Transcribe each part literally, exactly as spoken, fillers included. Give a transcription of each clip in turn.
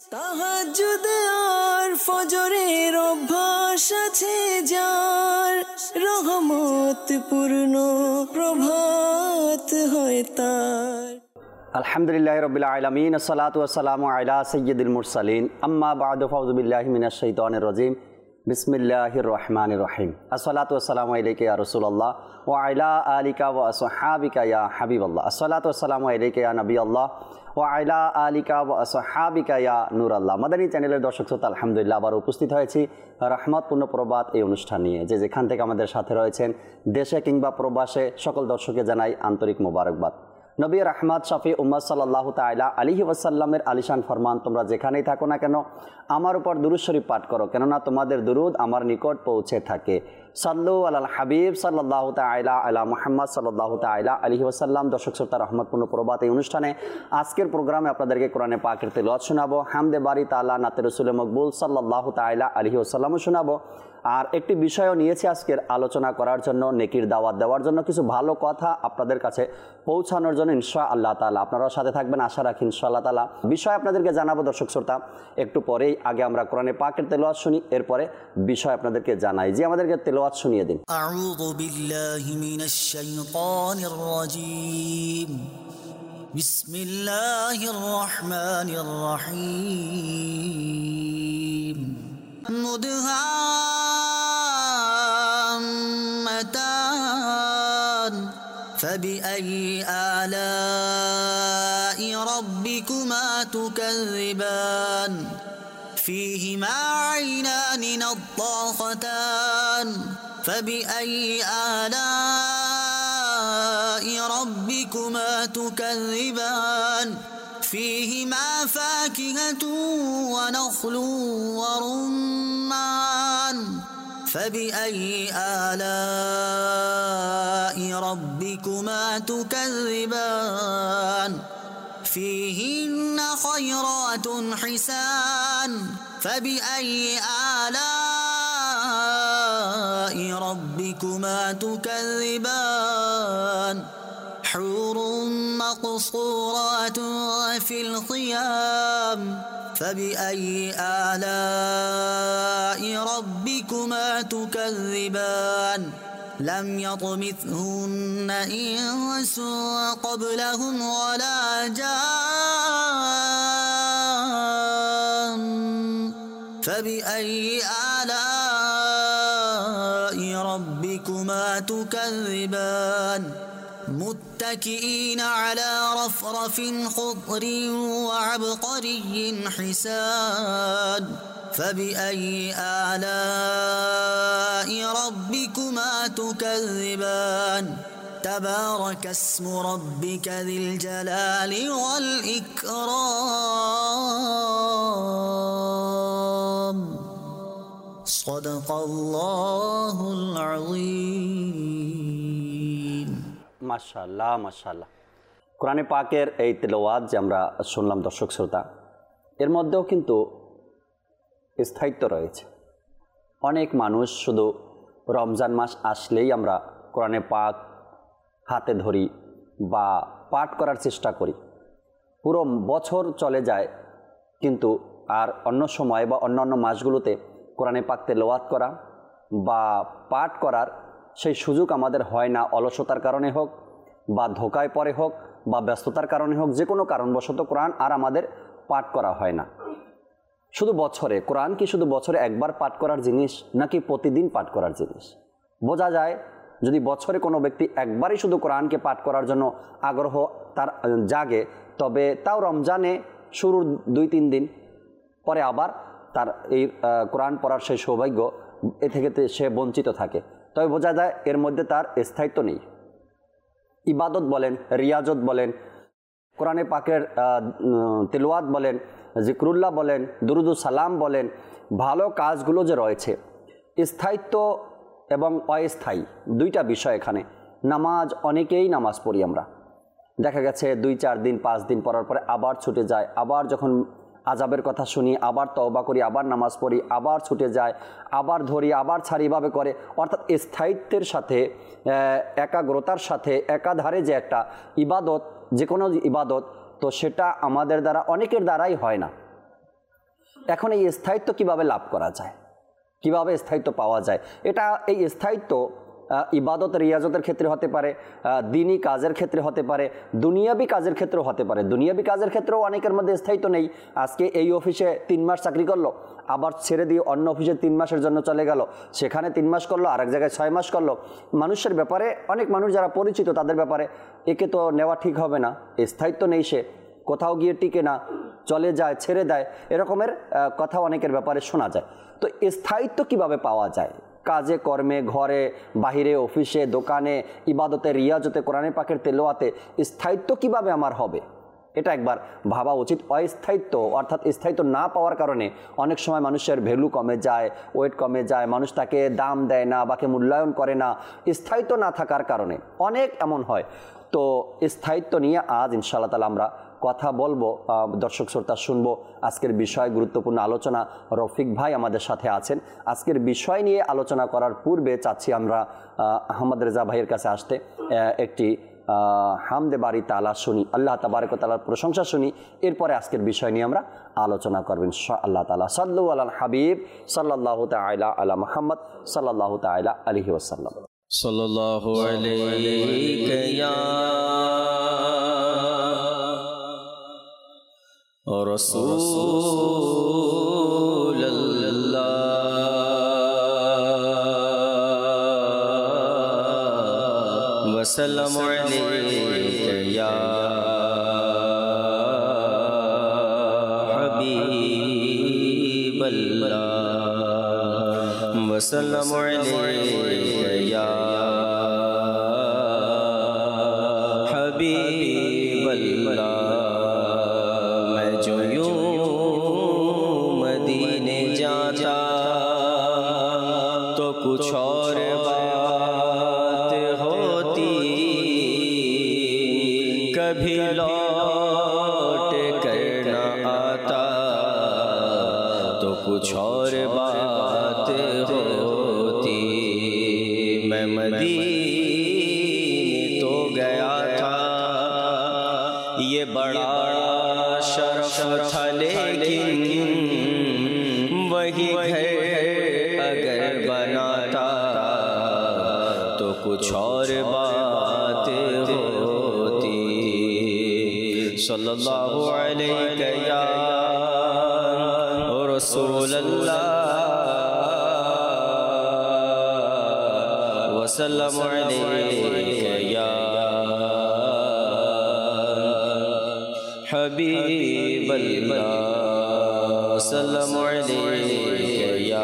তাহাজ্জুদ আর ফজরের অভ্যাস আছে যার, রহমত পূর্ণ প্রভাত হয় তার। আলহামদুলিল্লাহি রাব্বিল আলামিন, আসসালাতু ওয়াসসালামু আলা সাইয়্যিদিল মুরসালিন, আম্মা বা'দু, ফাউযু বিল্লাহি মিনাশ শাইতানির রাজীম, বিসমিল্লাহির রহমানির রহিম। আসসালাতু ওয়াসসালামু আলাইকা ইয়া রাসূলুল্লাহ ওয়া আলা আলিকা ওয়া আসহাবিকা ইয়া হাবিবাল্লাহ। আসসালাতু ওয়াসসালামু আলাইকা ইয়া নবিয়াল্লাহ ওয়া আলা আলিকা ওয়া আসহাবিকা ইয়া নূরাল্লাহ। মাদানী চ্যানেলের দর্শক শ্রোতা, আলহামদুলিল্লাহ আবার উপস্থিত হয়েছি রহমতপূর্ণ প্রবাদ এই অনুষ্ঠান নিয়ে। যে যেখান থেকে আমাদের সাথে রয়েছেন, দেশে কিংবা প্রবাসে, সকল দর্শককে জানাই আন্তরিক মোবারকবাদ। নবী রহমত শফি উম্মত সাল্লাল্লাহু তাআলা আলাইহি ওয়াসাল্লামের আলিশান ফরমান, তোমরা যেখানেই থাকো না কেন আমার উপর দুরূদ শরীফ পাঠ করো, কেননা তোমাদের দুরূদ আমার নিকট পৌঁছে থাকে। সাল্লু আলাল হাবিব সাল্লাল্লাহু তাআলা আলা মুহাম্মদ সাল্লাল্লাহু তাআলা আলাইহি ওয়াসাল্লাম। দর্শক শ্রোতা, রহমতপূর্ণ প্রবাদ এই অনুষ্ঠানে আজকের প্রোগ্রামে আপনাদেরকে কোরআনে পাকের তেলাওয়াত শোনাবো, হামদে বারি তাআলা, নাতে রাসূলে মকবুল সাল্লাল্লাহু তাআলা আলাইহি ওয়াসাল্লামও শোনাবো। আর একটি বিষয়ও নিয়েছি আজকের আলোচনা করার জন্য, নেকির দাওয়াত দেওয়ার জন্য, কিছু ভালো কথা আপনাদের কাছে পৌঁছানোর জন্য ইনশাআল্লাহ তাআলা। আপনারাও সাথে থাকবেন আশা রাখি ইনশাআল্লাহ তাআলা। বিষয় আপনাদেরকে জানাবো দর্শক শ্রোতা একটু পরেই। আগে আমরা কোরআনে পাকের তেলাওয়াত শুনি, এরপরে বিষয় আপনাদেরকে জানাই। যে আমাদেরকে তেলাওয়াত শুনিয়ে দিন। আউযু বিল্লাহি মিনাশ শাইতানির রাজীম, বিসমিল্লাহির রহমানির রহিম। মুদহাম্মাতান ফাবিআইয়ি আলাই রাব্বিকুমা তুকাযযিবান ফীহিমা আইনানি নাদ্দাখাতান ফাবিআইয়ি আলাই রাব্বিকুমা তুকাযযিবান فيهما فاكهة ونخل ورمان فبأي آلاء ربكما تكذبان فيهن خيرات حسان فبأي آلاء ربكما تكذبان حور مقصورات في الخيام فبأي آلاء ربكما تكذبان لم يطمثهن إنس قبلهم ولا جان فبأي آلاء ربكما تكذبان متكئين على رفرف خضر وعبقري حسان فبأي آلاء ربكما تكذبان تبارك اسم ربك ذي الجلال والإكرام صدق الله العظيم। মাশাআল্লাহ মাশাআল্লাহ। কোরআনে পাকের এই তেলাওয়াত যে আমরা শুনলাম দর্শক শ্রোতা, এর মধ্যেও কিন্তু স্থায়িত্ব রয়েছে। অনেক মানুষ শুধু রমজান মাস আসলেই আমরা কোরআনে পাক হাতে ধরি বা পাঠ করার চেষ্টা করি, পুরো বছর চলে যায়, কিন্তু আর অন্য সময় বা অন্যান্য মাসগুলোতে কোরআনে পাক তেলাওয়াত করা বা পাঠ করার সেই সুযোগ আমাদের হয় না। অলসতার কারণে হোক বা ধোকায় পড়ে হোক বা ব্যস্ততার কারণে হোক, যে কোনো কারণবশত কোরআন আর আমাদের পাঠ করা হয় না। শুধু বছরে কোরআন কি শুধু বছরে একবার পাঠ করার জিনিস, নাকি প্রতিদিন পাঠ করার জিনিস? বোঝা যায় যদি বছরে কোনো ব্যক্তি একবারই শুধু কোরআনকে পাঠ করার জন্য আগ্রহ তার জাগে, তবে তাও রমজানে শুরুর দুই তিন দিন পরে আবার তার এই কোরআন পড়ার সেই সৌভাগ্য এ থেকে সে বঞ্চিত থাকে। তবে বোঝা যায় এর মধ্যে তার স্থায়িত্ব নেই। ইবাদত বলেন, রিয়াজত বলেন, কোরআনে পাকের তেলাওয়াত বলেন, জিকরুল্লাহ বলেন, দুরুদুস সালাম বলেন, ভালো কাজগুলো যে রয়েছে, স্থায়িত্ব এবং অস্থায়ী দুইটা বিষয় এখানে। নামাজ, অনেকেই নামাজ পড়ি আমরা, দেখা গেছে দুই চার দিন পাঁচ দিন পড়ার পরে আবার ছুটে যায়, আবার যখন আযাবের কথা শুনি আবার তওবা করি, আবার নামাজ পড়ি, আবার ছুটে যায়, আবার ধরি, আবার ছাড়ি, এভাবে করে। অর্থাৎ স্থায়িত্বের সাথে, একাগ্রতার সাথে, একাধারে যে একটা ইবাদত, যে কোনো ইবাদত, তো সেটা আমাদের দ্বারা, অনেকের দ্বারাই হয় না। এখন এই স্থায়িত্ব কিভাবে লাভ করা যায়, কিভাবে স্থায়িত্ব পাওয়া যায়? এটা এই স্থায়িত্ব ইবাদত রিয়াজতের ক্ষেত্রে হতে পারে, দিনী কাজের ক্ষেত্রে হতে পারে, দুনিয়াবি কাজের ক্ষেত্রেও হতে পারে। দুনিয়াবি কাজের ক্ষেত্রেও অনেকের মধ্যে স্থায়িত্ব নেই। আজকে এই অফিসে তিন মাস চাকরি করলো, আবার ছেড়ে দিয়ে অন্য অফিসে তিন মাসের জন্য চলে গেল, সেখানে তিন মাস করলো, আরেক জায়গায় ছয় মাস করলো। মানুষের ব্যাপারে অনেক মানুষ যারা পরিচিত তাদের ব্যাপারে একে তো নেওয়া ঠিক হবে না, স্থায়িত্ব নেই, সে কোথাও গিয়ে টিকে না, চলে যায়, ছেড়ে দেয়, এরকমের কথা অনেকের ব্যাপারে শোনা যায়। তো স্থায়িত্ব কিভাবে পাওয়া যায়? কাজে কর্মে, ঘরে বাহিরে, অফিসে, দোকানে, ইবাদতে রিয়াজতে, কোরআনে পাকের তেলাওয়াতে স্থায়িত্ব কিভাবে আমার হবে, এটা একবার ভাবা উচিত। অস্থায়িত্ব অর্থাৎ স্থায়িত্ব না পাওয়ার কারণে অনেক সময় মানুষের ভ্যালু কমে যায়, ওয়েট কমে যায়, মানুষ তাকে দাম দেয় না, বাকে মূল্যায়ন করে না, স্থায়িত্ব না থাকার কারণে অনেক এমন হয়। তো স্থায়িত্ব নিয়ে আজ ইনশাআল্লাহ তাআলা আমরা কথা বলবো, দর্শক শ্রোতা শুনবো আজকের বিষয়, গুরুত্বপূর্ণ আলোচনা। রফিক ভাই আমাদের সাথে আছেন। আজকের বিষয় নিয়ে আলোচনা করার পূর্বে চাচ্ছি আমরা আহমদ রেজা ভাইয়ের কাছে আসতে একটি হামদে বারি তাআলা শুনি, আল্লাহ তাবারক ওয়া তাআলার প্রশংসা শুনি, এরপরে আজকের বিষয় নিয়ে আমরা আলোচনা করব ইনশাআল্লাহ তাআলা। সাল্লু আলাল হাবিব সাল্লাল্লাহু তাআলা আলা মুহাম্মদ সাল্লাল্লাহু তাআলা আলাইহি ওয়াসাল্লাম। সাল্লাল্লাহু আলাইকা ইয়া রাসূলুল্লাহ ওয়া সাল্লামু আলাইকা ইয়া হাবিবাল্লাহ ওয়া সাল্লামু আলাইকা ইয়া হাবিবাল্লাহ। कुछ और बात होती, कभी लौट कर न आता, तो कुछ और बात होती। मैं मदीने तो गया था, ये बड़ा शरफ था, लेकिन वही घर अगर बनाता तो कुछ और बात होती। सल्लल्लाहु अलैहि या रसूलल्लाह व सल्लल्लाहु अलैहि या हबीबल्लाह सल्लल्लाहु अलैहि या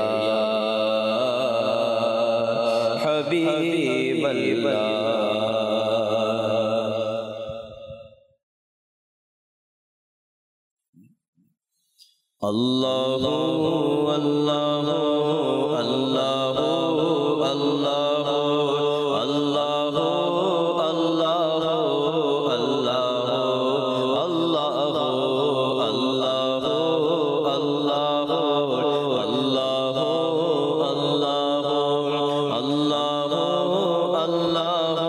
हबीबल्लाह। अल्लाहु अल्लाहु अल्लाहु अल्लाहु अल्लाहु अल्लाहु अल्लाहु अल्लाहु अल्लाहु अल्लाहु अल्लाहु अल्लाहु अल्लाहु अल्लाहु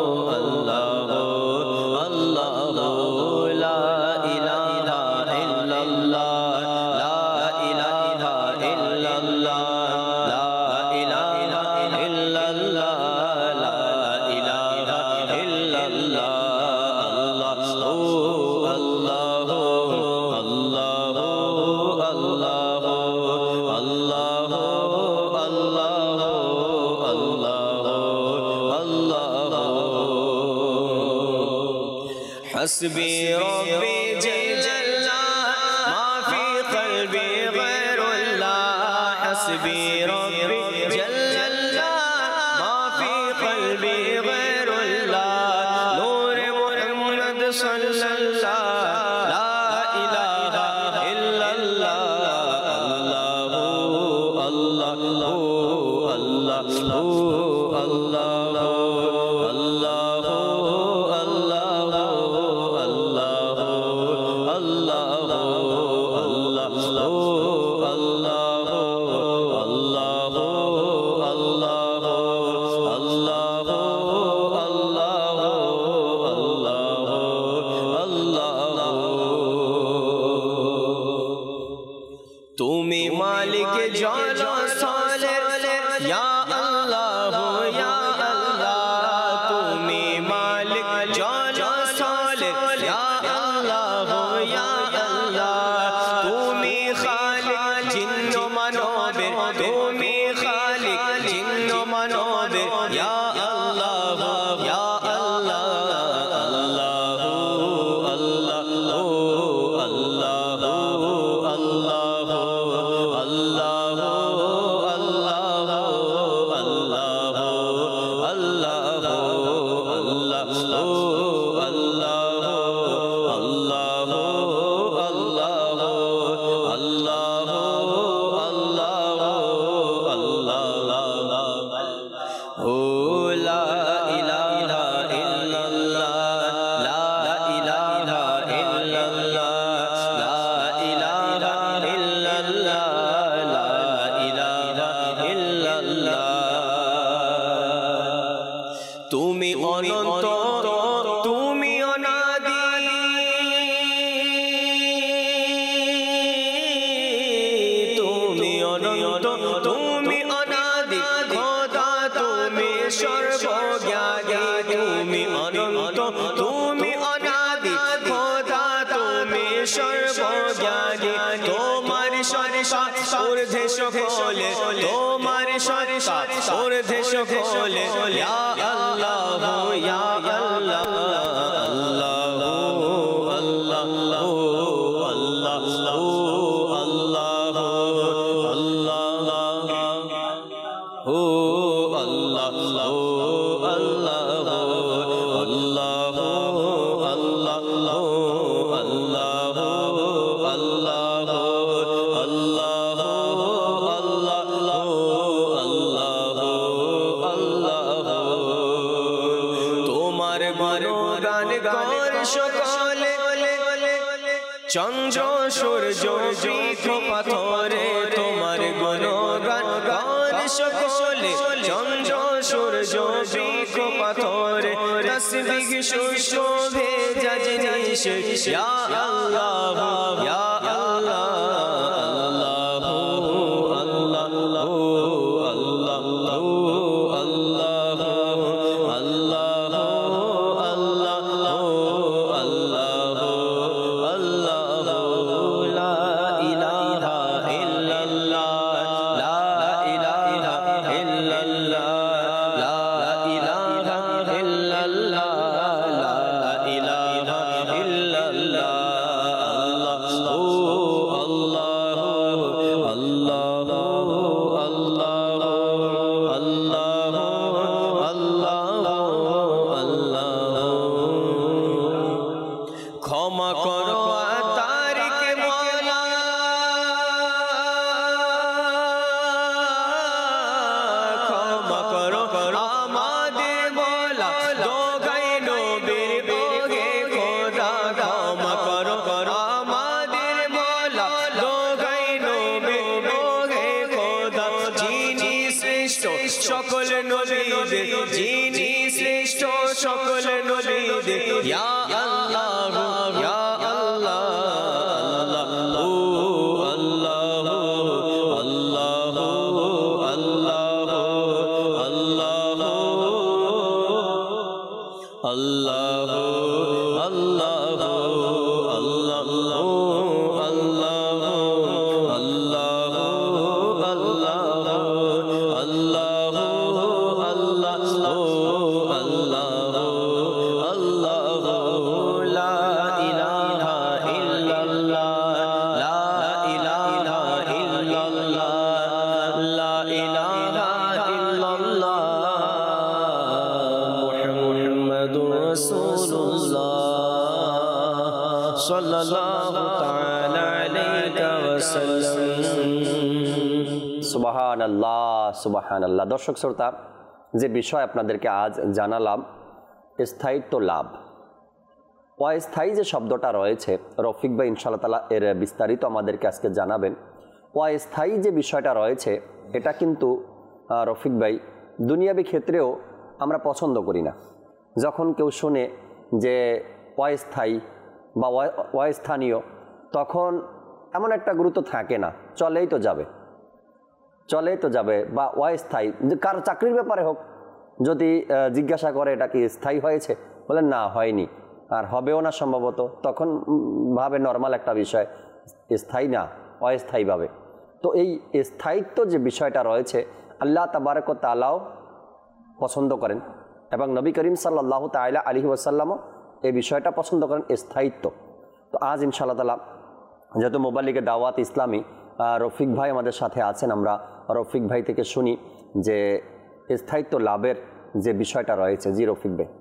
अल्लाहु ला इलाहा इल्लल्लाह ला इलाहा इल्लल्लाह ला इलाहा इल्लल्लाह ला इलाहा इल्लल्लाह अल्लाहु अल्लाहु अल्लाहु अल्लाहु अल्लाहु अल्लाहु अल्लाहु हस्बी रब्बी जल्लल्लाह मा फी क़ल्बी गैरुल्लाह हस्बी रब्बी जल्लल्लाह मा फी क़ल्बी गैरुल्लाह नूर मुहम्मद सल्लल्लाह ला इलाहा इल्लल्लाह अल्लाहु अल्लाहु अल्लाहु अल्लाहु अल्लाहु अल्लाहु अल्लाहु अल्लाहु अल्लाहु अल्लाहु अल्लाहु अल्लाहु अल्लाहु अल्लाहु अल्लाहु তুমি মালিক জলস্থলের ইয়া আল্লাহ ইয়া আল্লাহ তুমি মালিক জলস্থলের ইয়া আল্লাহ ইয়া আল্লাহ তুমি খালিক জিন্ন মানবের তুমি খালিক জিন্ন মানবের ইয়া আল্লাহ ইয়া আল্লাহ আল্লাহ আল্লাহ আল্লাহ তুমি অনন্ত তুমি অনাদি তুমি অনন্ত তুমি অনাদি খোদা তুমি সর্বজ্ঞানী তুমি অনন্ত তুমি অনাদি খোদা তুমি সর্বজ্ঞানী তোমার সরসা ঊর্ধ্বে সকলে তোমার সরসা ঊর্ধ্বে সকলে ইয়া আল্লাহ ইয়া আল্লাহ আল্লাহ আল্লাহ আল্লাহ আল্লাহ ও আল্লাহ আল্লাহ আল্লাহ আল্লাহ আল্লাহ আল্লাহ তোমার গুণগান কর সকলে চন্দ্র সূর্য বৃক্ষ পাথরে তোমার গুণগান কর সকলে চন্দ্র সূর্য বৃক্ষ পাথরে তসবিহ সুশোভে জিনিস ইয়া আল্লাহ ইয়া আল্লাহ ক্ষমা করো তারিকে মওলা ক্ষমা করো আমাদের মওলা দোগাই নবীর ওগে খোদা ক্ষমা করো আমাদের মওলা দোগাই নবীর ওগে খোদা যিনি শ্রেষ্ঠ সকল নবীদের যিনি শ্রেষ্ঠ সকল নবীদের ইয়া আল্লাহ সুবহানাল্লাহ সুবহানাল্লাহ। দর্শক শ্রোতা, যে বিষয় আপনাদেরকে আজ জানালাম স্থায়িত্ব লাভ, অস্থায়ী যে শব্দটা রয়েছে রফিক ভাই ইনশাআল্লাহ তাআলা এর বিস্তারিত আমাদেরকে আজকে জানাবেন। অস্থায়ী যে বিষয়টা রয়েছে এটা কিন্তু রফিক ভাই দুনিয়াবী ক্ষেত্রেও আমরা পছন্দ করি না। যখন কেউ শুনে যে অস্থায়ী বা অস্থানীয়, তখন এমন একটা গুরুত্ব থাকে না, চলেই তো যাবে, চলেই তো যাবে। বা অস্থায়ী, কার চাকরির ব্যাপারে হোক, যদি জিজ্ঞাসা করে এটা কি স্থায়ী হয়েছে, বলে না হয়নি, আর হবেও না সম্ভবত, তখন ভাবে নর্মাল একটা বিষয়, স্থায়ী না, অস্থায়ীভাবে। তো এই স্থায়িত্ব যে বিষয়টা রয়েছে, আল্লাহ তাবারক ওয়া তাআলাও পছন্দ করেন এবং নবী করিম সাল্লাল্লাহু তাআলা আলাইহি ওয়াসাল্লামও এই বিষয়টা পছন্দ করেন, স্থায়িত্ব। তো আজ ইনশাআল্লাহ তাআলা যেহেতু মোবাল্লিগে দাওয়াত ইসলামী রফিক ভাই আমাদের সাথে আছেন, আমরা রফিক ভাই থেকে শুনি যে স্থায়িত্ব লাভের যে বিষয়টা রয়েছে। জি রফিক ভাই।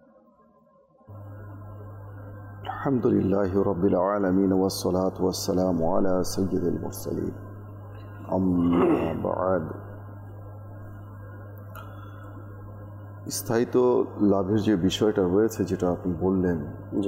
আলহামদুলিল্লাহি রাব্বিল আলামিন ওয়াস সালাতু ওয়াস সালামু আলা সাইয়্যিদিল মুরসালিন, আম্মা বা'দ। স্থায়িত্ব লাভের যে বিষয়টা রয়েছে, যেটা আপনি বললেন, জি,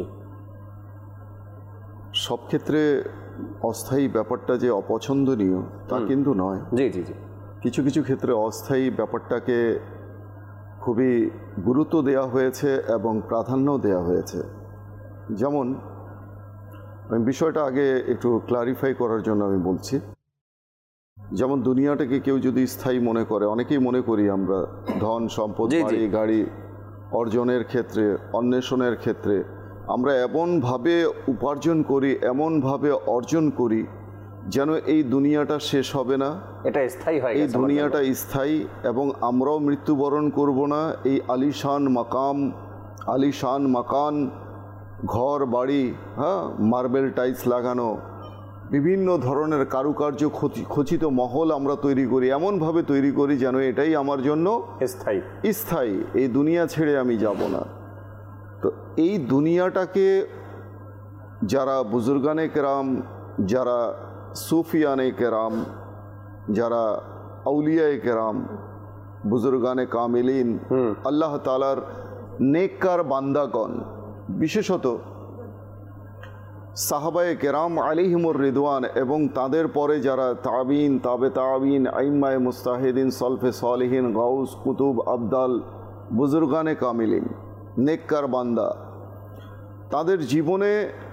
সব ক্ষেত্রে অস্থায়ী ব্যাপারটা যে অপছন্দনীয় তা কিন্তু নয়। জি জি জি কিছু কিছু ক্ষেত্রে অস্থায়ী ব্যাপারটাকে খুবই গুরুত্ব দেওয়া হয়েছে এবং প্রাধান্য দেওয়া হয়েছে। যেমন আমি বিষয়টা আগে একটু ক্লারিফাই করার জন্য আমি বলছি, যেমন দুনিয়াটাকে কেউ যদি স্থায়ী মনে করে, অনেকেই মনে করি আমরা ধন সম্পদ, বাড়ি গাড়ি অর্জনের ক্ষেত্রে, অন্বেষণের ক্ষেত্রে আমরা এমনভাবে উপার্জন করি, এমনভাবে অর্জন করি যেন এই দুনিয়াটা শেষ হবে না, এটা স্থায়ী হয়, এই দুনিয়াটা স্থায়ী, এবং আমরাও মৃত্যুবরণ করব না। এই আলিশান মাকাম, আলিশান মাকান, ঘর বাড়ি, হ্যাঁ, মার্বেল টাইলস লাগানো, বিভিন্ন ধরনের কারুকার্য খচিত মহল আমরা তৈরি করি, এমনভাবে তৈরি করি যেন এটাই আমার জন্য স্থায়ী স্থায়ী এই দুনিয়া ছেড়ে আমি যাব না। তো এই দুনিয়াটাকে যারা বুজুর্গানে কেরাম, যারা সুফিয়ানে কেরাম, যারা আউলিয়ায়ে কেরাম, বুজুর্গানে কামিলিন, আল্লাহ তাআলার নেককার বান্দাগণ, বিশেষত সাহাবায়ে কেরাম আলাইহিমুর রিদওয়ান এবং তাদের পরে যারা তাবিন, তাবে তাবিন, আইম্মায়ে মুস্তাহিদিন, সলফে সালিহিন, গাউস, কুতুব, আবদাল, বুজুর্গানে কামিলিন, নেককার বান্দা, তাদের জীবনে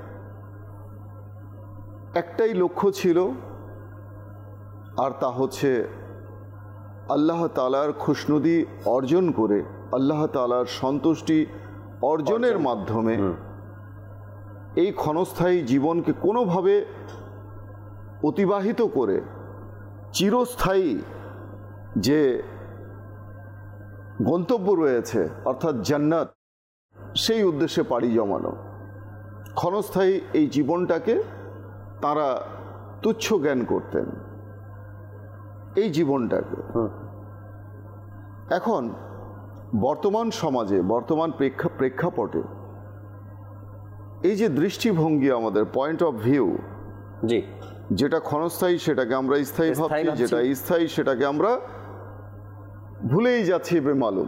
একটাই লক্ষ্য ছিল, আর তা হচ্ছে আল্লাহ তাআলার খুশনুদি অর্জন করে, আল্লাহ তাআলার সন্তুষ্টি অর্জনের মাধ্যমে এই ক্ষণস্থায়ী জীবনকে কোনোভাবে অতিবাহিত করে চিরস্থায়ী যে গন্তব্য রয়েছে অর্থাৎ জান্নাত, সেই উদ্দেশ্যে পাড়ি জমানো। ক্ষণস্থায়ী এই জীবনটাকে তারা তুচ্ছ জ্ঞান করতেন, এই জীবনটাকে। এখন বর্তমান সমাজে, বর্তমান প্রেক্ষা প্রেক্ষাপটে এই যে দৃষ্টিভঙ্গি, আমাদের পয়েন্ট অফ ভিউ, জি, যেটা ক্ষণস্থায়ী সেটাকে আমরা স্থায়ী ভাবছি, যেটা স্থায়ী সেটাকে আমরা ভুলেই যাচ্ছি বেমালুম।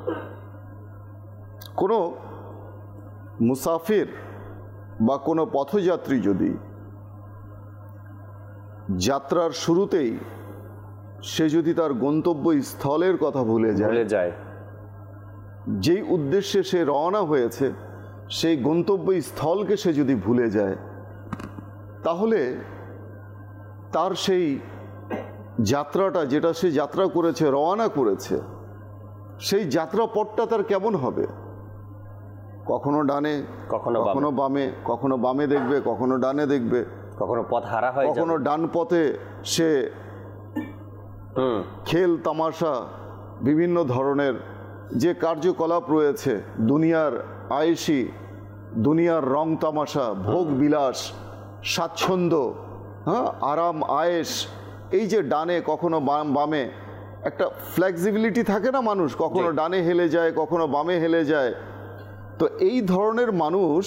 কোনো মুসাফির বা কোনো পথযাত্রী যদি যাত্রার শুরুতেই সে যদি তার গন্তব্য স্থলের কথা ভুলে যায় যায় যেই উদ্দেশ্যে সে রওনা হয়েছে, সেই গন্তব্য স্থলকে সে যদি ভুলে যায়, তাহলে তার সেই যাত্রাটা, যেটা সে যাত্রা করেছে, রওনা করেছে, সেই যাত্রা পথটা তার কেমন হবে? কখনো ডানে, কখনো কখনো বামে, কখনো বামে দেখবে, কখনো ডানে দেখবে, কখনো পথ হারা হয়, কখনো ডান পথে সে খেল তামাশা, বিভিন্ন ধরনের যে কার্যকলাপ রয়েছে, দুনিয়ার আয়েশি, দুনিয়ার রং তামাশা, ভোগ বিলাস, স্বাচ্ছন্দ্য, হ্যাঁ, আরাম আয়েশ, এই যে ডানে কখনো বামে একটা ফ্লেক্সিবিলিটি থাকে না, মানুষ কখনো ডানে হেলে যায়, কখনো বামে হেলে যায়। তো এই ধরনের মানুষ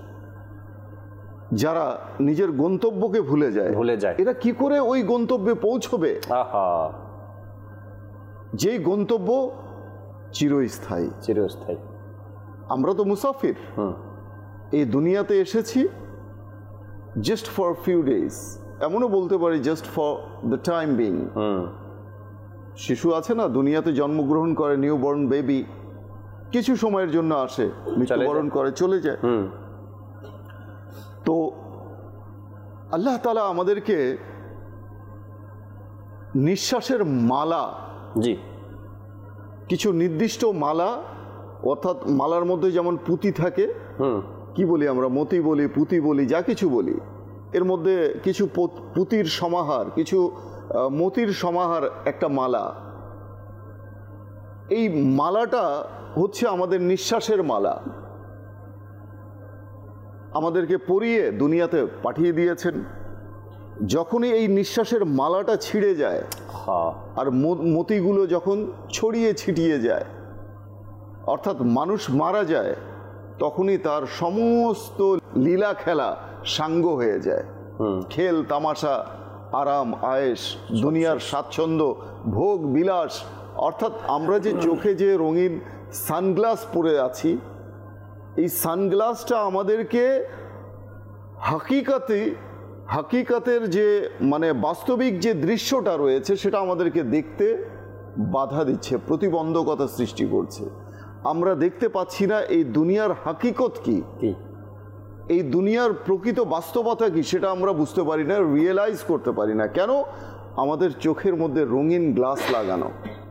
যারা নিজের গন্তব্যকে ভুলে যায়, ভুলে যায় এরা কি করে ওই গন্তব্যে পৌঁছবে? যেই গন্তব্য চিরস্থায়ী, চিরস্থায়ী। আমরা তো মুসাফির, এই দুনিয়াতে এসেছি জাস্ট ফর ফিউ ডেজ, এমনও বলতে পারি just for the time being. শিশু আছে না, দুনিয়াতে জন্মগ্রহণ করে, নিউ বর্ন বেবি, কিছু সময়ের জন্য আসে, মৃত্যুবরণ করে, চলে যায়। তো আল্লাহ তাআলা আমাদেরকে নিঃশ্বাসের মালা, জি, কিছু নির্দিষ্ট মালা, অর্থাৎ মালার মধ্যে যেমন পুঁতি থাকে, হুম, কি বলি আমরা, মতি বলি, পুঁতি বলি, যা কিছু বলি, এর মধ্যে কিছু পুঁতির সমাহার, কিছু মতির সমাহার, একটা মালা। এই মালাটা হচ্ছে আমাদের নিঃশ্বাসের মালা। আমাদেরকে পরিয়ে দুনিয়াতে পাঠিয়ে দিয়েছেন। যখনই এই নিঃশ্বাসের মালাটা ছিঁড়ে যায় আর মতিগুলো যখন ছড়িয়ে ছিটিয়ে যায়, অর্থাৎ মানুষ মারা যায়, তখনই তার সমস্ত লীলা খেলা সাঙ্গ হয়ে যায়। খেল তামাশা, আরাম আয়েশ, দুনিয়ার স্বাচ্ছন্দ্য, ভোগ বিলাস, অর্থাৎ আমরা যে চোখে যে রঙিন সানগ্লাস পরে আছি, এই সানগ্লাসটা আমাদেরকে হাকিকাতে হাকিকাতের যে মানে বাস্তবিক যে দৃশ্যটা রয়েছে সেটা আমাদেরকে দেখতে বাধা দিচ্ছে, প্রতিবন্ধকতা সৃষ্টি করছে। আমরা দেখতে পাচ্ছি না এই দুনিয়ার হাকিকত কি, এই দুনিয়ার প্রকৃত বাস্তবতা কি, সেটা আমরা বুঝতে পারি না, রিয়েলাইজ করতে পারি না। কেন? আমাদের চোখের মধ্যে রঙিন গ্লাস লাগানো।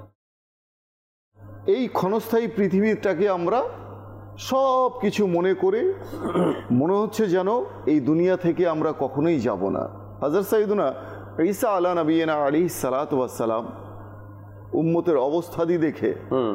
এই ক্ষণস্থায়ী পৃথিবীটাকে আমরা সব কিছু মনে করে মনে হচ্ছে যেন এই দুনিয়া থেকে আমরা কখনোই যাব না। হযরত সাইয়্যিদুনা ঈসা আলা নবিয়িনা আলাইহিস সালাতু ওয়াস সালাম উম্মতের অবস্থাদি দেখে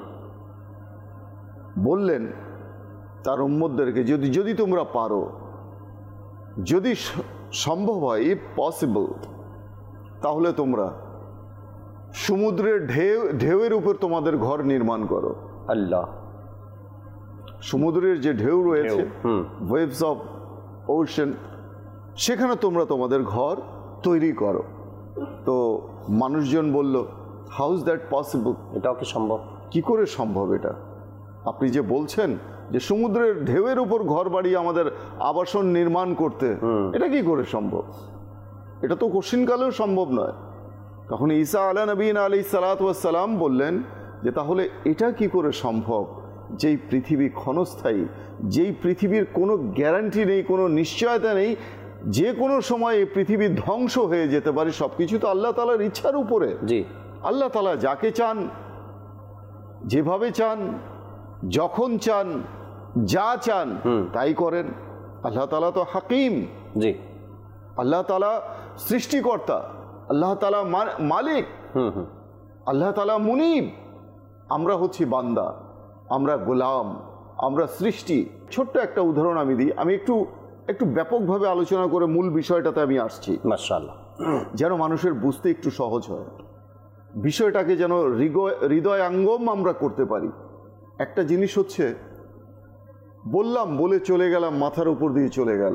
বললেন তার উম্মতদেরকে, যদি যদি তোমরা পারো, যদি সম্ভব হয়, ইফ পসিবল, তাহলে তোমরা সমুদ্রের ঢেউ ঢেউয়ের উপর তোমাদের ঘর নির্মাণ করো। আল্লাহ, সমুদ্রের যে ঢেউ রয়েছে, ওয়েভস অফ ওশান, সেখানে তোমরা তোমাদের ঘর তৈরি করো। তো মানুষজন বলল, হাউ ইজ দ্যাট পসিবল? এটাও কি সম্ভব? কি করে সম্ভব এটা? আপনি যে বলছেন যে সমুদ্রের ঢেউয়ের উপর ঘর বাড়ি আমাদের আবাসন নির্মাণ করতে, এটা কি করে সম্ভব? এটা তো কঠিনকালেও সম্ভব নয়। তখন ঈসা আলা নবিয়িনা আলাইহিস সালাতু ওয়াস সালাম বললেন যে তাহলে এটা কি করে সম্ভব, যেই পৃথিবী ক্ষণস্থায়ী, যেই পৃথিবীর কোনো গ্যারান্টি নেই, কোনো নিশ্চয়তা নেই, যে কোনো সময় এই পৃথিবী ধ্বংস হয়ে যেতে পারে। সব কিছু তো আল্লাহ তাআলার ইচ্ছার উপরে। জি, আল্লাহ তাআলা যাকে চান, যেভাবে চান, যখন চান, যা চান তাই করেন। আল্লাহ তাআলা তো হাকিম। জি, আল্লাহ তাআলা সৃষ্টিকর্তা, আল্লাহ তাআলা মালিক, আল্লাহ তাআলা মুনিব। আমরা হচ্ছি বান্দা, আমরা গোলাম, আমরা সৃষ্টি। ছোট্ট একটা উদাহরণ আমি দিই, আমি একটু একটু ব্যাপকভাবে আলোচনা করে মূল বিষয়টাতে আমি আসছি, মাশাআল্লাহ, যেন মানুষের বুঝতে একটু সহজ হয়, বিষয়টাকে যেন হৃদয় হৃদয়াঙ্গম আমরা করতে পারি। একটা জিনিস হচ্ছে বললাম, বলে চলে গেলাম, মাথার উপর দিয়ে চলে গেল।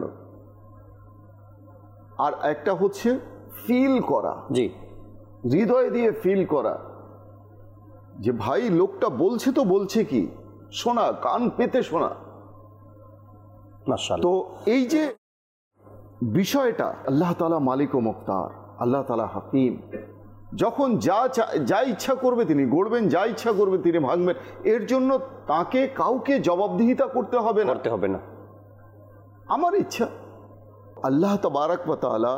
আর একটা হচ্ছে ফিল করা, জি, হৃদয় দিয়ে ফিল করা, যে ভাই লোকটা বলছে তো বলছে কি, শোনা, কান পেতে শোনা। মাশাআল্লাহ। তো এই যে বিষয়টা, আল্লাহ তাআলা মালিক ও মুখতার, আল্লাহ তাআলা হাকিম। যখন যা যা ইচ্ছা করবে তিনি গড়বেন, যা ইচ্ছা করবে তিনি ভাঙবেন। এর জন্য তাকে কাউকে জবাবদিহিতা করতে হবে না, করতে হবে না। আমার ইচ্ছা। আল্লাহ তাবারক ওয়া তাআলা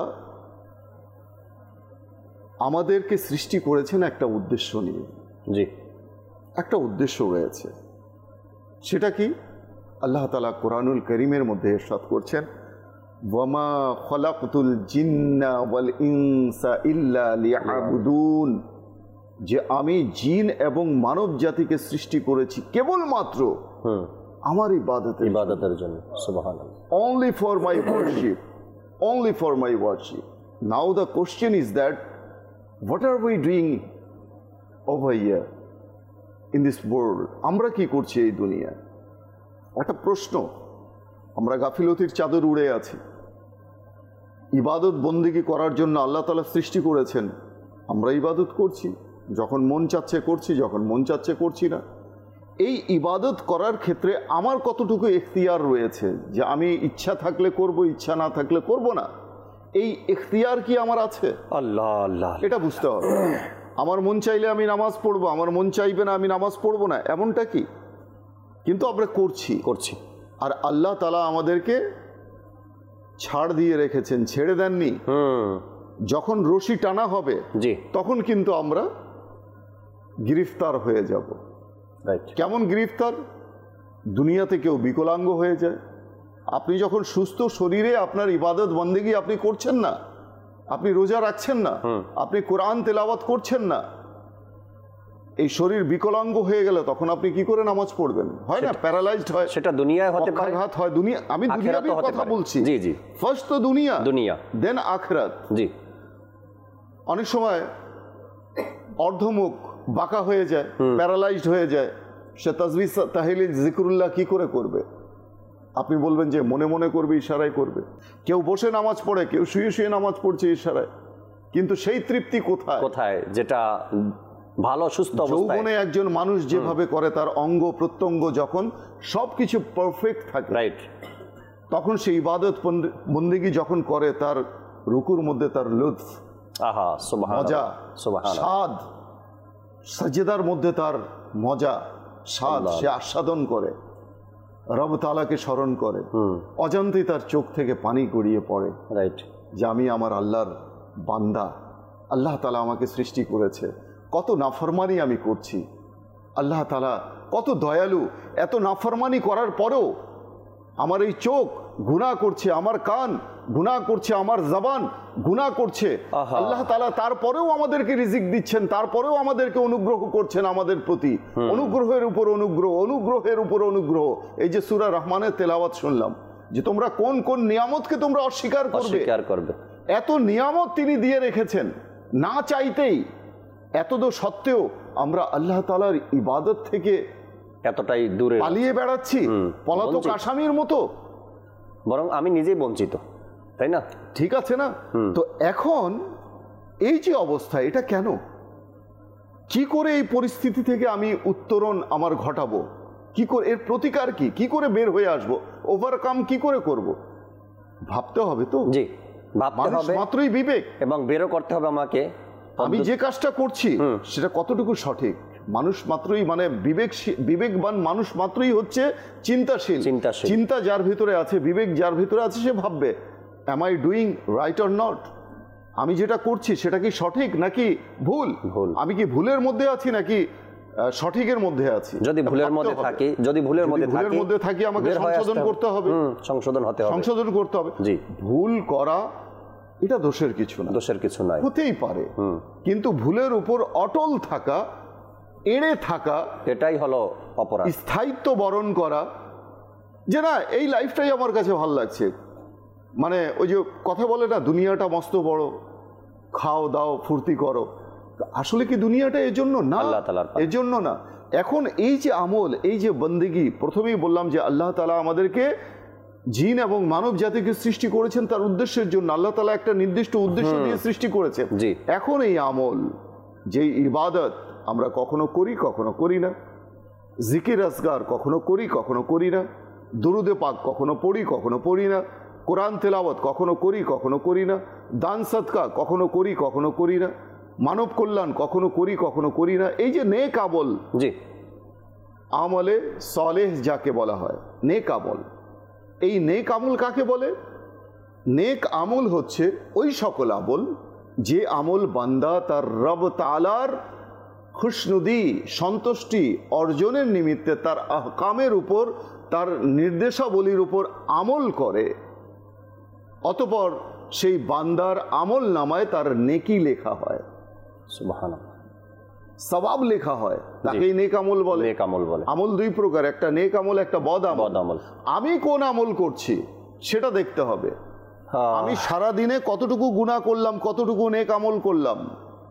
আমাদেরকে সৃষ্টি করেছেন একটা উদ্দেশ্য নিয়ে। জি, একটা উদ্দেশ্য রয়েছে। সেটা কি? আল্লাহ তাআলা কোরআনুল কারীমের মধ্যে ইরশাদ করছেন, ওয়ামা খালাকতুল জিন্না ওয়াল ইনসা ইল্লা লিয়াবুদুন, যে আমি জিন এবং মানব জাতিকে সৃষ্টি করেছি কেবলমাত্র আমার ইবাদতের ইবাদতের জন্য। সুবহানাল্লাহ। only for my worship, only for my worship. Now the question is that what are we doing over here in this world? আমরা কি করছি এই দুনিয়ায়? একটা প্রশ্ন। আমরা গাফিলতির চাদর উড়ে আছি। ইবাদত বন্দেগী করার জন্য আল্লাহ তাআলা সৃষ্টি করেছেন, আমরা ইবাদত করছি, যখন মন চাচ্ছে করছি, যখন মন চাচ্ছে করছি না। এই ইবাদত করার ক্ষেত্রে আমার কতটুকু এখতিয়ার রয়েছে, যে আমি ইচ্ছা থাকলে করব, ইচ্ছা না থাকলে করব না, এই এখতিয়ার কি আমার আছে? আল্লাহ আল্লাহ, এটা বুঝতে হবে। আমার মন চাইলে আমি নামাজ পড়বো, আমার মন চাইবে না আমি নামাজ পড়বো না, এমনটা কি? কিন্তু আমরা করছি করছি। আর আল্লাহ তাআলা আমাদেরকে ছাড় দিয়ে রেখেছেন, ছেড়ে দেননি। যখন রশি টানা হবে জি তখন কিন্তু আমরা গ্রেফতার হয়ে যাব। কেমন গ্রেফতার? দুনিয়াতে কেউ বিকলাঙ্গ হয়ে যায়। আপনি যখন সুস্থ শরীরে আপনার ইবাদত বন্দেগী আপনি করছেন না, আপনি রোজা রাখছেন না, আপনি কোরআন তেলাওয়াত করছেন না, এই শরীর বিকলাঙ্গ হয়ে গেলে তখন আপনি কি করে নামাজ পড়বেন? হয় না, প্যারালাইজড হয়। সেটা দুনিয়ায় হতে পারে, পক্ষাঘাত হয়। দুনিয়া, আমি দুনিয়াবি কথা বলছি। জি জি ফার্স্ট তো দুনিয়া, দুনিয়া দেন আখিরাত। জি অনেক সময় অর্ধমুখ বাঁকা হয়ে যায়, প্যারালাইজড হয়ে যায়, সে তাসবিহ তাহলিল জিকরুল্লাহ কি করে করবে? আপনি বলবেন যে মনে মনে করবে, ইশারায় করবে। কেউ বসে নামাজ পড়ে, কেউ শুয়ে শুয়ে নামাজ পড়ছে ইশারায়, কিন্তু সেই তৃপ্তি কোথায়? কোথায় যেটা ভালো সুস্থ অবস্থায় যৌবনে একজন মানুষ যেভাবে করে, তার অঙ্গ প্রত্যঙ্গ যখন সবকিছু পারফেক্ট থাকে, রাইট, তখন সেই ইবাদত বন্দেগী যখন করে, তার রুকুর মধ্যে তার লুৎফ, আহা সুবহানাল্লাহ, মজা, সুবহানাল্লাহ, স্বাদ, সাজদার মধ্যে তার মজা, স্বাদ, সে আস্বাদন করে, রব তাআলাকে স্মরণ করে, অজান্তে তার চোখ থেকে পানি গড়িয়ে পড়ে, রাইট, যে আমি আমার আল্লাহর বান্দা, আল্লাহ তাআলা আমাকে সৃষ্টি করেছে, কত নাফরমানি আমি করছি, আল্লাহ তাআলা কত দয়ালু, এত নাফরমানি করার পরেও আমার এই চোখ গুনাহ করছে, আমার কান গুনাহ করছে, আমার জবান গুনাহ করছে, আল্লাহ তাআলা তারপরেও আমাদেরকে রিজিক দিচ্ছেন, তারপরেও আমাদেরকে অনুগ্রহ করছেন আমাদের প্রতি, অনুগ্রহের উপর অনুগ্রহ, অনুগ্রহের উপর অনুগ্রহ। এই যে সূরা রহমানের তেলাওয়াত শুনলাম, যে তোমরা কোন কোন নিয়ামতকে তোমরা অস্বীকার করবে, করবে, এত নিয়ামত তিনি দিয়ে রেখেছেন, না চাইতেই, এত তো সত্ত্বেও আমরা আল্লাহ তাআলার ইবাদত থেকে এতটাই দূরে পালিয়ে বেড়াচ্ছি, পলাতক আসামির মতো। বরং আমি নিজেই বঞ্চিত, তাই না? ঠিক আছে না? তো এখন এই যে অবস্থা, এটা কেন? কি করে এই পরিস্থিতি থেকে আমি উত্তরণ আমার ঘটাবো? কি করে এর প্রতিকার কি? কি করে বের হয়ে আসবো? ওভারকাম কি করে করব? ভাবতে হবে তো। জি, ভাবতে হবে, মাত্রই বিবেক, এবং বেরও করতে হবে আমাকে আমি যে কাজটা করছি সেটা কতটুকু সঠিক। মানুষ মাত্রই, মানে বিবেক, বিবেকবান মানুষ মাত্রই হচ্ছে চিন্তাশীল। চিন্তা যার ভিতরে আছে, বিবেক যার ভিতরে আছে, সে ভাববে am I doing right or not, আমি যেটা করছি সেটা কি সঠিক নাকি ভুল, আমি কি ভুলের মধ্যে আছি নাকি সঠিকের মধ্যে আছি। যদি ভুলের মধ্যে থাকি, যদি ভুলের মধ্যে ভুলের মধ্যে থাকি আমাকে সংশোধন করতে হবে, সংশোধন হতে হবে, সংশোধন করতে হবে। জি, ভুল করা এটা দোষের কিছু না, দোষের কিছু নয়, হতেই পারে, কিন্তু ভুলের উপর অটল থাকা, এড়ে থাকা, এটাই হলো অপরাধ। স্থায়িত্ব বরণ করা, যে না এই লাইফটাই আমার কাছে ভালো লাগছে, মানে ওই যে কথা বলে না, দুনিয়াটা মস্ত বড়, খাও দাও ফুর্তি করো, আসলে কি দুনিয়াটা এর জন্য না, আল্লাহ তাআলার এর জন্য না। এখন এই যে আমল, এই যে বন্দেগী, প্রথমেই বললাম যে আল্লাহ তাআলা আমাদেরকে জিন এবং মানব জাতিকে সৃষ্টি করেছেন তার উদ্দেশ্যের জন্য, আল্লাহ তাআলা একটা নির্দিষ্ট উদ্দেশ্য দিয়ে সৃষ্টি করেছেন। এখন এই আমল, যে ইবাদত আমরা কখনো করি কখনো করি না, জিকির আজগার কখনো করি কখনো করি না, দুরুদে পাক কখনো পড়ি কখনো পড়ি না, কোরআন তেলাওয়াত কখনো করি কখনো করি না, দান সদকা কখনো করি কখনো করি না, মানব কল্যাণ কখনো করি কখনো করি না। এই যে নেক আমল, জি, আমলে সালেহ যাকে বলা হয়, নেক আমল, এই নেক আমল কাকে বলে? নেক আমল হচ্ছে ওই সকল আমল যে আমল বান্দা তার রব তাআলার খুশনুদি, সন্তুষ্টি অর্জনের নিমিত্তে তার আহকামের উপর, তার নির্দেশাবলীর উপর আমল করে, অতঃপর সেই বান্দার আমল নামায় তার নেকি লেখা হয়, সুবহানাল্লাহ, সওয়াব লেখা হয়, তাকেই নেক আমল বলে। নেক আমল বলে। আমল দুই প্রকার, একটা নেক আমল, একটা বদ আমল। আমি কোন আমল করছি সেটা দেখতে হবে, আমি সারা দিনে কতটুকু গুনাহ করলাম, কতটুকু নেক আমল করলাম।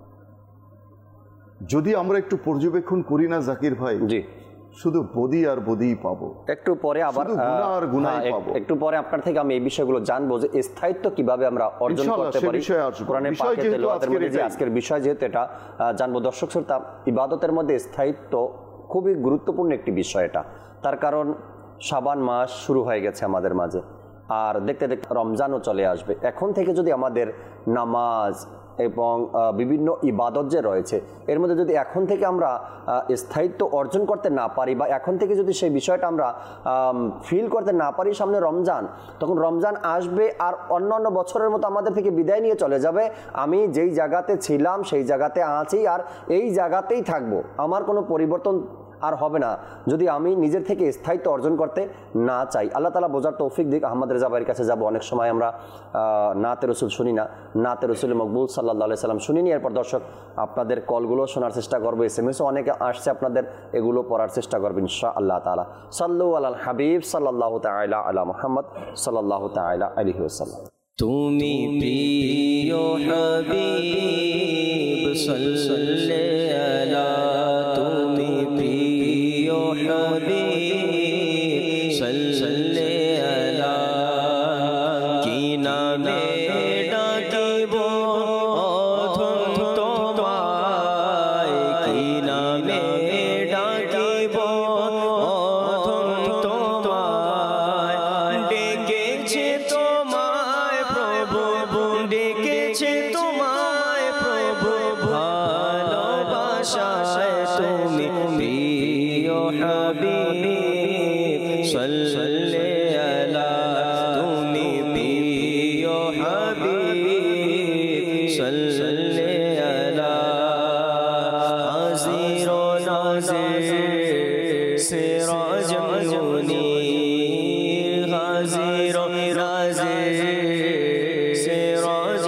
যদি আমরা একটু পর্যবেক্ষণ করি না জাকির ভাই, জি, শুধু বদি আর বদিই পাবো, একটু পরে আবার গুনাহ আর গুনাহই পাবো। একটু পরে আপনার থেকে আমি এই বিষয়গুলো জানবো, যে স্থায়িত্ব কিভাবে আমরা অর্জন করতে পারি কোরআনের পাকে তেলাওয়াতের মধ্যে। যে আজকের বিষয় যেহেতু এটা জানবো, দর্শক শ্রোতা, ইবাদতের মধ্যে স্থায়িত্ব খুবই গুরুত্বপূর্ণ একটি বিষয় এটা। তার কারণ শাবান মাস শুরু হয়ে গেছে আমাদের মাঝে, আর দেখতে দেখতে রমজানও চলে আসবে। এখন থেকে যদি আমাদের নামাজ, এবং বিভিন্ন ইবাদত যে রয়েছে এর মধ্যে যদি এখন থেকে আমরা স্থায়িত্ব অর্জন করতে না পারি বা এখন থেকে যদি সেই বিষয়টা আমরা ফিল করতে না পারি, সামনে রমজান, তখন রমজান আসবে আর অন্য অন্য বছরের মতো আমাদের থেকে বিদায় নিয়ে চলে যাবে। আমি যেই জায়গাতে ছিলাম সেই জায়গাতে আছি আর এই জায়গাতেই থাকবো, আমার কোনো পরিবর্তন আর হবে না যদি আমি নিজের থেকে স্থায়িত্ব অর্জন করতে না চাই। আল্লাহ তাআলা বোঝার তৌফিক দিক। আহমদ রেজা ভাইয়ের কাছে যাব। অনেক সময় আমরা নাতে রসুল শুনি না, নাতে রসুল মকবুল সাল্লাল্লাহু আলাইহি সাল্লাম শুনিনি। এরপর দর্শক আপনাদের কলগুলো শোনার চেষ্টা করবো, এস এম এসও অনেকে আসছে, আপনাদের এগুলো পড়ার চেষ্টা করবেন ইনশাআল্লাহ তাআলা। সাল্লু আলাল হাবিব সাল্লাল্লাহু তাআলা আলা মুহাম্মদ সাল্লাল্লাহু তাআলা আলাইহি ওয়াসাল্লাম। তুমি প্রিয় হাবিব সাল্লাল্লাহু আলা, তুমি প্রিয় হাবিব সাল্লাল্লাহু আলা, কি নামে ডাকিব অধম তোমায়, কি নামে ডাকিব অধম তোমায়, ডেকেছে তোমায় প্রভু, ডেকেছে তোমায় প্রভু, ভালোবাসায় তুমি প্রিয় হাবিব সাল্লাল্লাহু আলা, তুমি প্রিয় হাবিব সাল্লাল্লাহু আলা, হাজির ও নাজির সিরাজ মুনীর, হাজির ও নাজির সিরাজ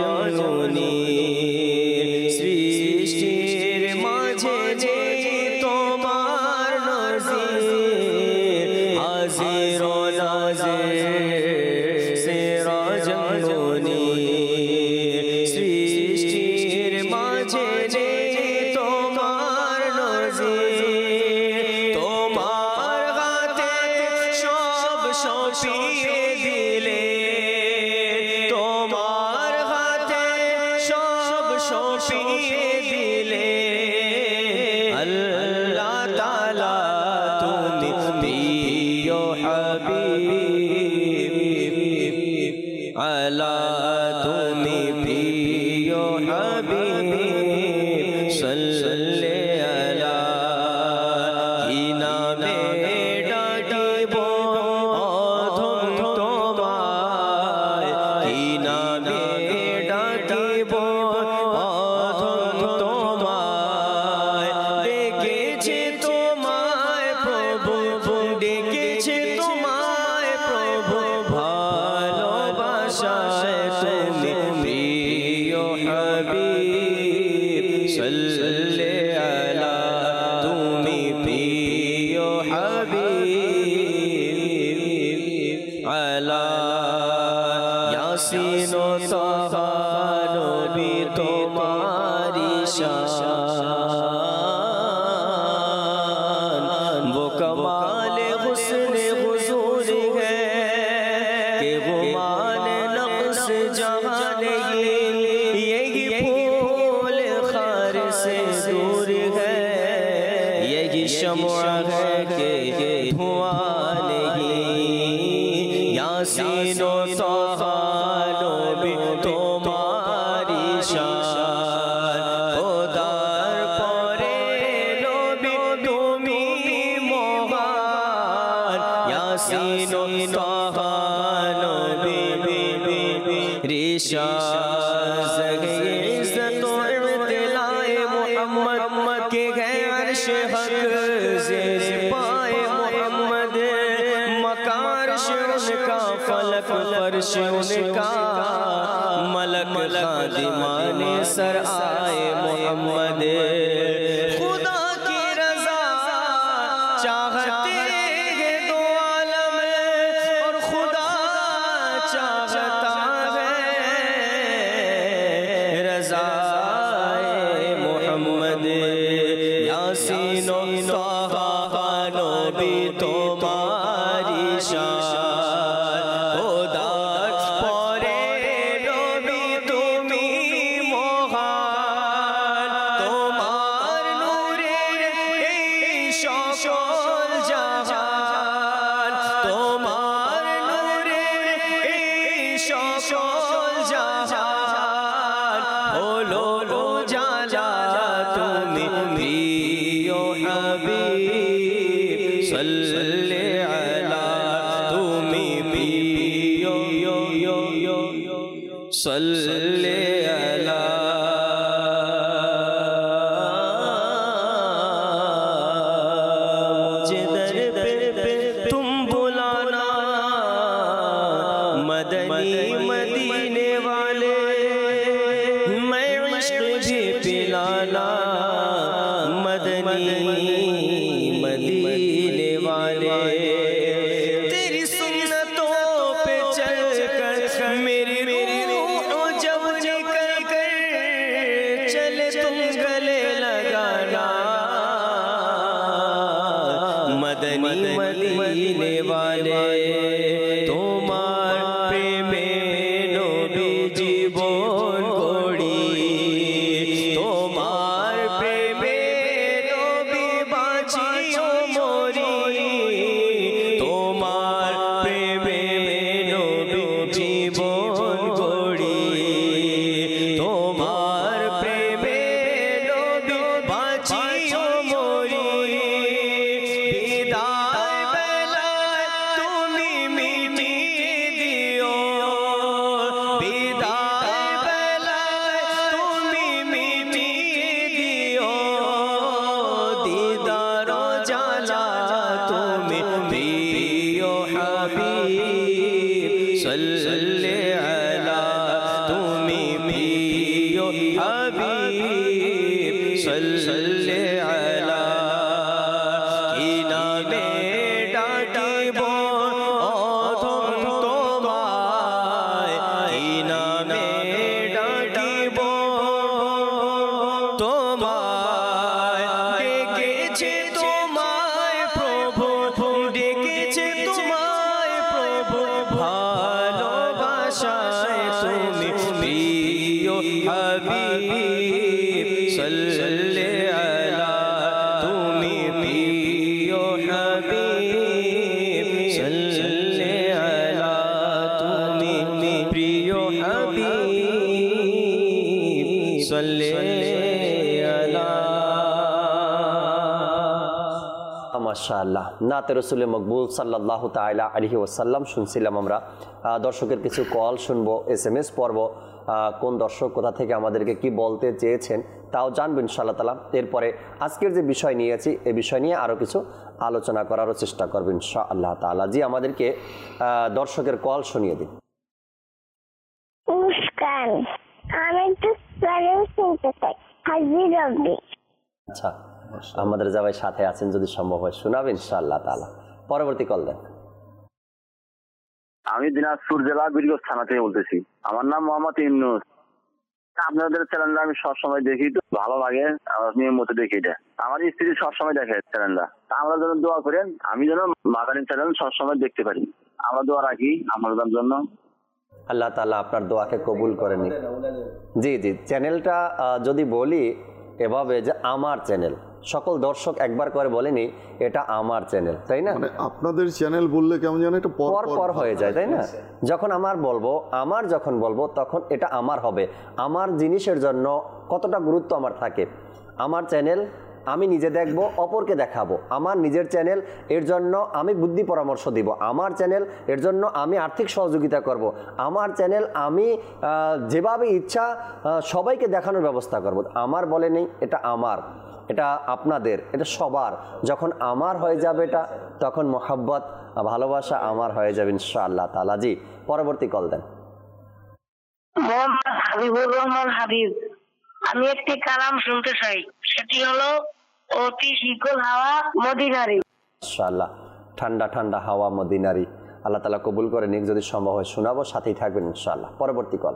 মুনীর, সৃষ্টির মাঝে যে তোমার নজির, হাজির ও নাজির সিরাজ মুনীর, সৃষ্টির মাঝে যে তোমার নজির, তোমার হাতে সব সঁপিয়ে দিলে, তোমার হাতে সব সঁপিয়ে দিলে, আল্লাহ তাআলা তুমি প্রিয় হাবিব আলা, তুমি প্রিয় হাবিব সাল্লাল্লাহু আলা, কি নামে ডাকিব অধম তোমায়, কি নামে ডাকিব অধম তোমায়, ডেকেছে তোমায় প্রভু, ডেকেছে তোমায় প্রভু, ভালোবাসায় তুমি প্রিয় হাবিব সাল্লাল্লাহু আলা, তুমি প্রিয় হাবিব আলা, ইয়াসিন ও তাহা নবী তোমারি শান, वो कमाल हुस्न हुजूर है कि गुमान नक्श जहां नहीं, यही फूल खार से दूर है, यही शम्आ है कि धुआं नहीं, यासीन ओ ताहा नबी तुम्हारी शान, खुदार परे नबी তুমি মহান, यासीन ओ ताहा नबी रिशाद जगे इज्जत व इत्तलाए मोहम्मद के है अर्श हक से पाए मोहम्मद, मकारश उनका फलक फर्श उनका, मलक खादिमाने सर आए मोहम्मद, खुदा की रजा चाहते हैं दो आलम और खुदा चाहता है रज़ाए मोहम्मद, यासीन ओ ताहा नबी तुम्हारी शान, खुदा परे नबी তুমি মহান, তোমার नाना मदनी मदीने वाले तेरी सुन्नतों पे चल कर मेरी रूह जब निकल कर चले तुम गले लगाना मदनी मदीने वाले তোমার প্রেমে নবী জীবন গড়ি তোমার প্রেমে নবী বাঁচিও মরি তোমার প্রেমে নবী জীবন গড়ি তোমার প্রেমে নবী বাঁচিও মরি বিদায় বেলায় তুমি মিটিয়ে দিও বিদায় বেলায় তুমি মিটিয়ে দিও দিদার জালা তুমি প্রিয় হাবিব সাল্লি আলা তুমি প্রিয় হাবিব সাল্লি আলা কি নামে ডাকিব অধম তোমায় কি নামে ডাকিব তোমায় ডেকেছে তোমায় প্রভু ডেকেছে তোমায় প্রভু ভালোবাসায় তুমি প্রিয় হাবিব সাল্লি আলা তুমি প্রিয় হাবিব সাল্লি আলা তুমি প্রিয় হাবিব সাল্লি আলা মাশাআল্লাহ নাতে রসুলে মকবুল সাল্লাল্লাহু তাআলা আলাইহি ওয়াসাল্লাম শুনছিলাম আমরা। দর্শকের কিছু কল শুনবো, এস এম এস পড়ব, কোন দর্শক কোথা থেকে আমাদেরকে কি বলতে চেয়েছেন তাও জানবো ইনশাআল্লাহ তাআলা। এরপরে আজকের যে বিষয় নিয়েছি এই বিষয় নিয়ে আরও কিছু আলোচনা করারও চেষ্টা করবো ইনশাআল্লাহ তাআলা। জি, আমাদেরকে দর্শকের কল শুনিয়ে দিন। মুস্কান, আমি একটু সালাম শুনতে চাই। হাজি রব্বি। আচ্ছা, আমাদের যাওয়ার সাথে আছেন, যদি সম্ভব হয় শোনাবেন ইনশাআল্লাহ তাআলা। পরবর্তী কল দেন। আমি দিনাজপুর জেলা বীরগঞ্জ থানা থেকে বলতেছি। আমার নাম মোহাম্মদ ইউনুস। আপনাদের চ্যানেলটা আমি সবসময় দেখি, তো ভালো লাগে, নিয়মিত দেখি। এটা আমার স্ত্রী সবসময় দেখে চ্যানেলটা। আমরা যেন দোয়া করেন, আমি যেন মাদানী চ্যানেল সবসময় দেখতে পারি। আমরা দোয়া রাখি আমাদের জন্য। আল্লাহ তাআলা আপনার দোয়াকে কবুল করে নিন। জি জি, চ্যানেলটা যদি বলি এভাবে যে আমার চ্যানেল, সকল দর্শক একবার করে বলেনি এটা আমার চ্যানেল, তাই না? মানে আপনাদের চ্যানেল বললে কেমন যেন এটা পর পর হয়ে যায়, তাই না? যখন আমার বলবো আমার যখন বলবো তখন এটা আমার হবে। আমার জিনিসের জন্য কতটা গুরুত্ব আমার থাকে। আমার চ্যানেল আমি নিজে দেখব, অপরকে দেখাবো। আমার নিজের চ্যানেল, এর জন্য আমি বুদ্ধি পরামর্শ দিব। আমার চ্যানেল, এর জন্য আমি আর্থিক সহযোগিতা করব। আমার চ্যানেল আমি যেভাবে ইচ্ছা সবাইকে দেখানোর ব্যবস্থা করব। আমার বলে নেই এটা আমার, এটা আপনাদের, এটা সবার। যখন আমার হয়ে যাবে এটা, তখন মোহাব্বত ভালোবাসা আমার হয়ে যাবে ইনশাআল্লাহ তাআলা। জি, পরবর্তী কল দেন। মোহাম্মদ হাবিবুর রহমান হাবিব। আমি একটি কালাম শুনতে চাই, সেটি হলো অতি শীতল হাওয়া মদিনারি। ইনশাআল্লাহ, ঠান্ডা ঠান্ডা হাওয়া মদিনারি। আল্লাহ তাআলা কবুল করে নিক, যদি সম্ভব হয় শোনাবো, সাথেই থাকবেন ইনশাআল্লাহ। পরবর্তী কল।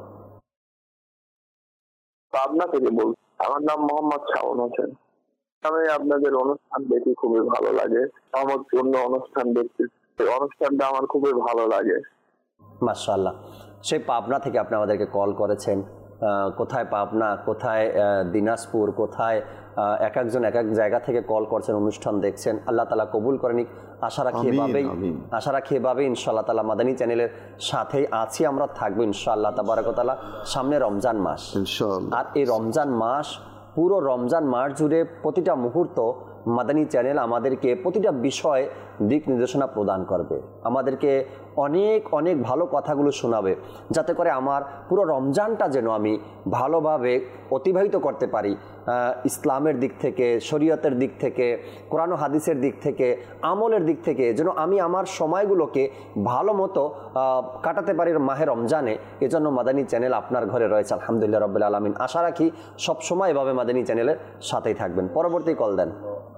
পাবনা থেকে বল। আমার নাম মোহাম্মদ শাওন হোসেন। আমি আপনাদের অনুষ্ঠান দেখি, খুবই ভালো লাগে। চমৎপূর্ণ অনুষ্ঠান দেখতে, অনুষ্ঠানটা আমার খুবই ভালো লাগে। মাশাআল্লাহ, সেই পাবনা থেকে আপনি আমাদেরকে কল করেছেন। কোথায় পাবনা, কোথায় দিনাজপুর, কোথায় এক একজন এক এক জায়গা থেকে কল করছেন, অনুষ্ঠান দেখছেন। আল্লাহ তাআলা কবুল করে নিক। আশা রাখি এভাবেই আশা রাখি এভাবেই ইনশাআল্লাহ তাআলা মাদানী চ্যানেলের সাথেই আছি, আমরা থাকবো ইনশাআল্লাহ তাবারাক ওয়া তাআলা। সামনে রমজান মাস, আর এই রমজান মাস, পুরো রমজান মাস জুড়ে প্রতিটা মুহূর্ত মাদানী চ্যানেল আমাদেরকে প্রতিটা বিষয় দিক নির্দেশনা প্রদান করবে, আমাদেরকে অনেক অনেক ভালো কথাগুলো শোনাবে, যাতে করে আমার পুরো রমজানটা যেন আমি ভালোভাবে অতিবাহিত করতে পারি। ইসলামের দিক থেকে, শরীয়তের দিক থেকে, কোরআন ও হাদিসের দিক থেকে, আমলের দিক থেকে যেন আমি আমার সময়গুলোকে ভালো মতো কাটাতে পারি মাহে রমজানে। এজন্য মাদানী চ্যানেল আপনার ঘরে রয়েছে আলহামদুলিল্লাহ রাব্বিল আলামিন। আশা রাখি সবসময় এভাবে মাদানী চ্যানেলের সাথেই থাকবেন। পরবর্তী কল দেন।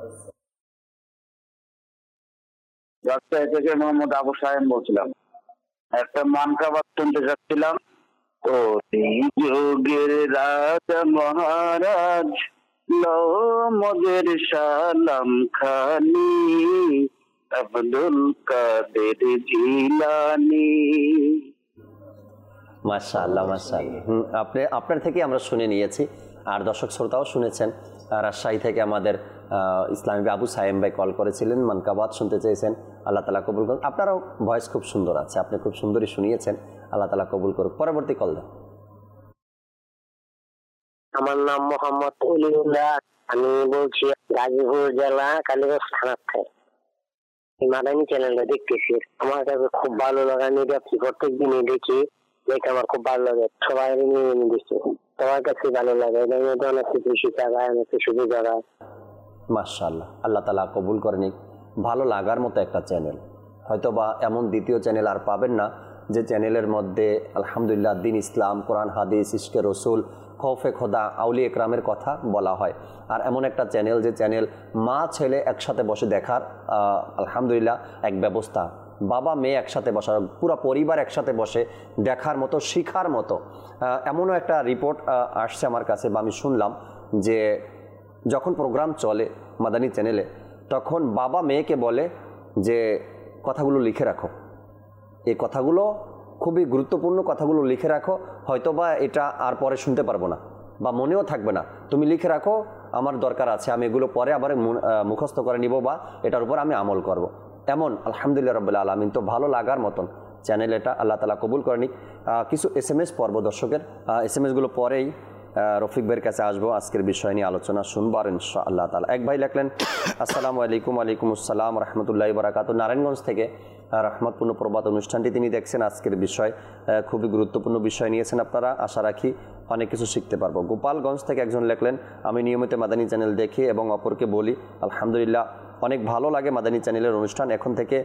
রাজশাহী থেকে মোহাম্মদ আবু সাহেব বলছিলাম, একটা মানকাবাদ শুনতে যাচ্ছিলাম। ও যোগের রাজা মহারাজ লমদের সালাম খানি আব্দুল কাদের জিলানি। মাশাআল্লাহ মাশাআল্লাহ। হুম, আপনি আপনার থেকে আমরা শুনে নিয়েছি, আর দর্শক শ্রোতাও শুনেছেন। রাজশাহী থেকে আমাদের ইসলামী আবু সায়েম ভাই কল করেছিলেন, মানকাবাদ শুনতে চেয়েছেন। আল্লাহ তাআলা কবুল করুন। আপনারও ভয়েস খুব সুন্দর আছে, আপনি খুব সুন্দরই শুনিয়েছেন। আল্লাহ তাআলা কবুল করুক। পরবর্তী কল দেন। আমার নাম মোহাম্মদ অলিউল্লাহ, আমি বলছি গাজীপুর জেলা কালীগঞ্জ থানা থেকে। মাদানী চ্যানেলটা দেখতেছি, আমার কাছে খুব ভালো লাগে। আমি দেখি প্রত্যেক দিনই দেখি, দেখে আমার খুব ভালো লাগে। সবাই নিয়ে দেখি, সবার কাছে ভালো লাগে। অনেক কিছু শিখা যায়, অনেক কিছু বোঝা যায়। মাশাআল্লাহ, আল্লাহ তাআলা কবুল করে নিক। ভালো লাগার মতো একটা চ্যানেল, হয়তো বা এমন দ্বিতীয় চ্যানেল আর পাবেন না যে চ্যানেলের মধ্যে আলহামদুলিল্লাহ দিন, ইসলাম, কোরআন, হাদিস, ইশকে রসুল, খৌফে খোদা, আউলিয়া একরামের কথা বলা হয়। আর এমন একটা চ্যানেল যে চ্যানেল মা ছেলে একসাথে বসে দেখার আলহামদুলিল্লাহ এক ব্যবস্থা, বাবা মেয়ে একসাথে বসার, পুরো পরিবার একসাথে বসে দেখার মতো, শিখার মতো এমনও একটা রিপোর্ট আসছে আমার কাছে, বা আমি শুনলাম যে যখন প্রোগ্রাম চলে মাদানী চ্যানেলে, তখন বাবা মেয়েকে বলে যে কথাগুলো লিখে রাখো, এই কথাগুলো খুবই গুরুত্বপূর্ণ, কথাগুলো লিখে রাখো, হয়তোবা এটা আর পরে শুনতে পারবো না বা মনেও থাকবে না, তুমি লিখে রাখো, আমার দরকার আছে, আমি এগুলো পরে আবার মুখস্থ করে নিব বা এটার উপর আমি আমল করব। এমন আলহামদুলিল্লাহ রাব্বিল আলামিন। তো ভালো লাগার মতন চ্যানেল এটা, আল্লাহ তাআলা কবুল করেনি। কিছু এস এম এস পর্ব দর্শকের, এস এম এসগুলো পরেই রফিক ভাইয়ের কাছে আসবো, আজকের বিষয় নিয়ে আলোচনা শুনবো আর ইনশাআল্লাহ তাআলা। এক ভাই লেখলেন, আসসালামু আলাইকুম। ওয়ালাইকুম আসসালাম রহমতুল্লাহি ওয়া বারাকাতুহু। নারায়ণগঞ্জ থেকে রহমতপূর্ণ প্রবাদ অনুষ্ঠানটি তিনি দেখছেন। আজকের বিষয় খুবই গুরুত্বপূর্ণ বিষয় নিয়েছেন আপনারা, আশা রাখি অনেক কিছু শিখতে পারবো। গোপালগঞ্জ থেকে একজন লেখলেন, আমি নিয়মিত মাদানী চ্যানেল দেখি এবং অপরকে বলি আলহামদুলিল্লাহ অনেক ভালো লাগে মাদানী চ্যানেলের অনুষ্ঠান। এখন থেকে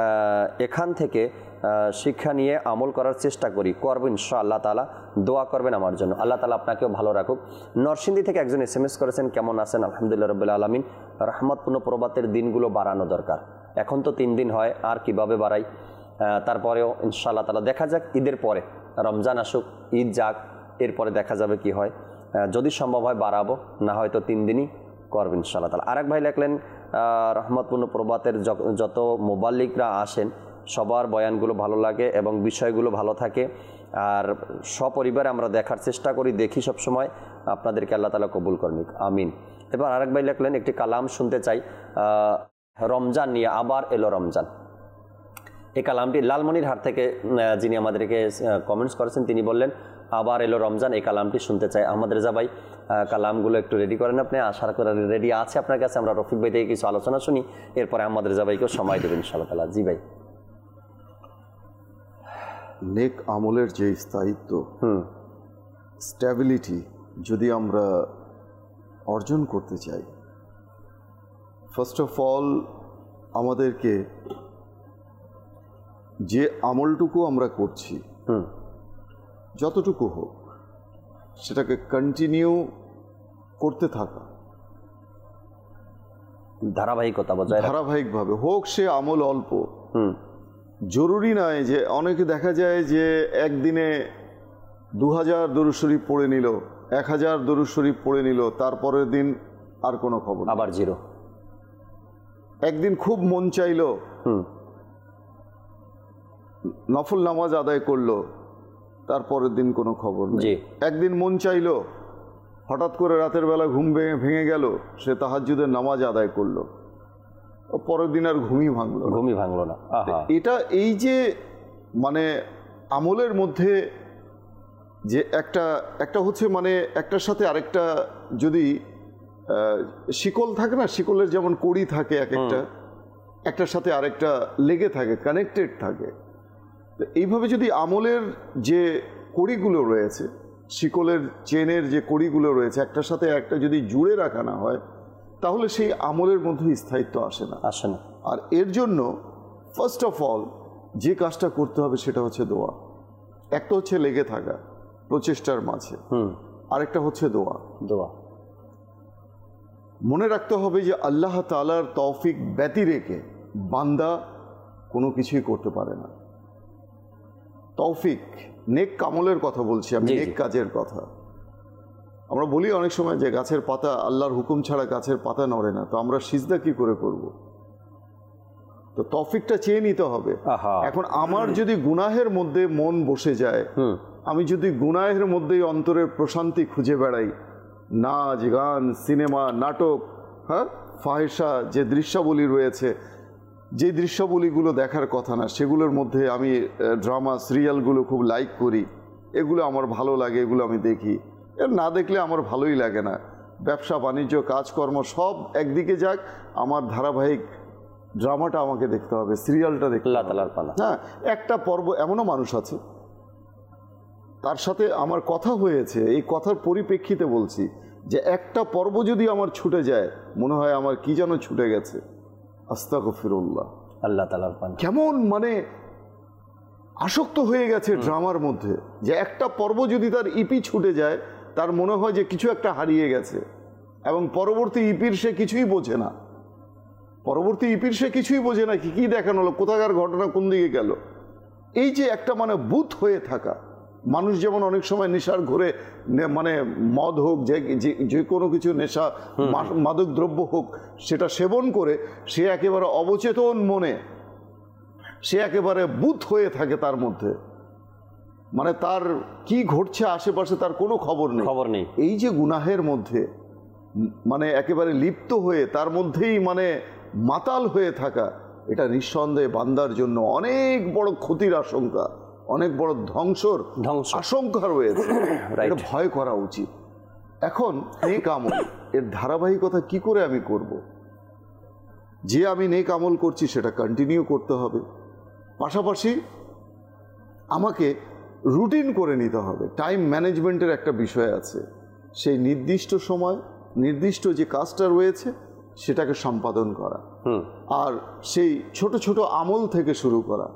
এখান থেকে শিক্ষা নিয়ে আমল করার চেষ্টা করি, করব ইনশাআল্লাহ তাআলা। দোয়া করবেন আমার জন্য, আল্লাহ তাআলা আপনাকেও ভালো রাখুক। নরসিংদী থেকে একজন এস এম এস করেছেন, কেমন আছেন? আলহামদুলিল্লাহ রাব্বিল আলামিন। রহমতপূর্ণ প্রবাতের দিনগুলো বাড়ানো দরকার, এখন তো তিন দিন হয়, আর কিভাবে বাড়াই, তারপরেও ইনশাআল্লাহ তাআলা দেখা যাক, ঈদের পরে রমজান আসুক, ঈদ যাক, এরপরে দেখা যাবে কি হয়। যদি সম্ভব হয় বাড়াবো, না হয়তো তিন দিনই করব ইনশাআল্লাহ তাআলা। আরেক ভাই লেখলেন, রহমতপূর্ণ প্রবাতের যত মুবাল্লিগরা আসেন সবার বয়ানগুলো ভালো লাগে এবং বিষয়গুলো ভালো থাকে, আর সপরিবারে আমরা দেখার চেষ্টা করি, দেখি সব সময়। আপনাদেরকে আল্লাহ তাআলা কবুল করুন, আমিন। এবার আরেক ভাই লেখলেন, একটি কালাম শুনতে চাই রমজান নিয়ে, আবার এলো রমজান। এই কালামটি লালমনিরহাট থেকে যিনি আমাদেরকে কমেন্টস করেছেন, তিনি বললেন আবার এলো রমজান, এই কালামটি শুনতে চাই। আহমদ রেজা ভাই কালামগুলো একটু রেডি করেন আপনি, আশা করি রেডি আছে আপনার কাছে। আমরা রফিক ভাই থেকে কিছু আলোচনা শুনি, এরপরে আহমদ রেজা ভাইকেও সময় দেবেন ইনশাআল্লাহ তাআলা। জি ভাই। নেক আমলের যে স্থায়িত্ব, হুম স্ট্যাবিলিটি যদি আমরা অর্জন করতে চাই, ফার্স্ট অফ অল আমাদেরকে যে আমলটুকু আমরা করছি, হুম যতটুকু হোক, সেটাকে কন্টিনিউ করতে থাকা, ধারাবাহিকতা বজায় ধারাবাহিকভাবে হোক, সে আমল অল্প। হুম জরুরি নয় যে অনেকে দেখা যায় যে একদিনে দু হাজার দরুদ শরীফ পড়ে নিল, এক হাজার দরুদ শরীফ পড়ে নিল, তারপরের দিন আর কোনো খবর, আবার জিরো। একদিন খুব মন চাইল, হুম নফল নামাজ আদায় করলো, তারপরের দিন কোনো খবর নেই। একদিন মন চাইল, হঠাৎ করে রাতের বেলা ঘুম ভেঙে ভেঙে গেল, সে তাহাজ্জুদের নামাজ আদায় করলো, পরের দিন আর ঘুমই ভাঙলো ঘুমই ভাঙলো না। এটা এই যে মানে আমলের মধ্যে যে একটা একটা হচ্ছে মানে একটার সাথে আরেকটা যদি শিকল থাকে না, শিকলের যেমন কড়ি থাকে এক একটা, একটার সাথে আরেকটা লেগে থাকে, কানেক্টেড থাকে। তো এইভাবে যদি আমলের যে কড়িগুলো রয়েছে, শিকলের চেনের যে কড়িগুলো রয়েছে, একটার সাথে একটা যদি জুড়ে রাখা না হয়, তাহলে সেই আমলের মধ্যে স্থায়িত্ব আসে না আসে না আর এর জন্য ফার্স্ট অফ অল যে কাজটা করতে হবে সেটা হচ্ছে দোয়া। একটা হচ্ছে লেগে থাকা প্রচেষ্টার মাঝে, আরেকটা হচ্ছে দোয়া। দোয়া মনে রাখতে হবে যে আল্লাহ তাআলার তৌফিক ব্যতি রেখে বান্দা কোনো কিছুই করতে পারে না। তৌফিক, নেক কামলের কথা বলছি আমি, নেক কাজের কথা। আমরা বলি অনেক সময় যে গাছের পাতা, আল্লাহর হুকুম ছাড়া গাছের পাতা নড়ে না, তো আমরা সিজদা কি করে করব? তো তৌফিকটা চেয়ে নিতে হবে। এখন আমার যদি গুনাহের মধ্যে মন বসে যায়, আমি যদি গুনাহের মধ্যেই অন্তরের প্রশান্তি খুঁজে বেড়াই, নাচ গান সিনেমা নাটক, হ্যাঁ ফাহিশা যে দৃশ্যাবলী রয়েছে, যে দৃশ্যাবলীগুলো দেখার কথা না সেগুলোর মধ্যে আমি ড্রামা সিরিয়ালগুলো খুব লাইক করি, এগুলো আমার ভালো লাগে, এগুলো আমি দেখি। এর না দেখলে আমার ভালোই লাগে না। ব্যবসা বাণিজ্য কাজকর্ম সব একদিকে যাক, আমার ধারাবাহিক ড্রামাটা আমাকে দেখতে হবে, সিরিয়ালটা দেখতে হবে। হ্যাঁ, একটা পর্ব এমনও মানুষ আছে তার সাথে আমার কথা হয়েছে, এই কথার পরিপ্রেক্ষিতে বলছি যে একটা পর্ব যদি আমার ছুটে যায় মনে হয় আমার কি যেন ছুটে গেছে। আস্তাগফিরুল্লাহ, আল্লাহ তাআলার পান কেমন মানে আসক্ত হয়ে গেছে ড্রামার মধ্যে, যে একটা পর্ব যদি তার ইপি ছুটে যায় তার মনে হয় যে কিছু একটা হারিয়ে গেছে, এবং পরবর্তী ইপির সে কিছুই বোঝে না। পরবর্তী ইপির সে কিছুই বোঝে না কি কি দেখানো হলো, কোথাকার ঘটনা কোন দিকে গেল। এই যে একটা মানে বুথ হয়ে থাকা মানুষ, যেমন অনেক সময় নেশার ঘরে মানে মদ হোক, যে যে কোনো কিছু নেশা মাদক দ্রব্য হোক, সেটা সেবন করে সে একেবারে অবচেতন মনে সে একেবারে বুথ হয়ে থাকে তার মধ্যে, মানে তার কি ঘটছে আশেপাশে তার কোনো খবর নেই খবর নেই এই যে গুনাহের মধ্যে মানে একেবারে লিপ্ত হয়ে তার মধ্যেই মানে মাতাল হয়ে থাকা, এটা নিঃসন্দেহে বান্দার জন্য অনেক বড় ক্ষতির আশঙ্কা, অনেক বড় ধ্বংসর আশঙ্কা রয়েছে। এটা ভয় করা উচিত। এখন নেক আমল এর ধারাবাহিকতা কি করে আমি করব? যে আমি নেক আমল করছি সেটা কন্টিনিউ করতে হবে, পাশাপাশি আমাকে রুটিন করে নিতে হবে। টাইম ম্যানেজমেন্টের একটা বিষয় আছে, সেই নির্দিষ্ট সময় নির্দিষ্ট যে কাজটা রয়েছে সেটাকে সম্পাদন করা, আর সেই ছোট ছোট আমল থেকে শুরু করা।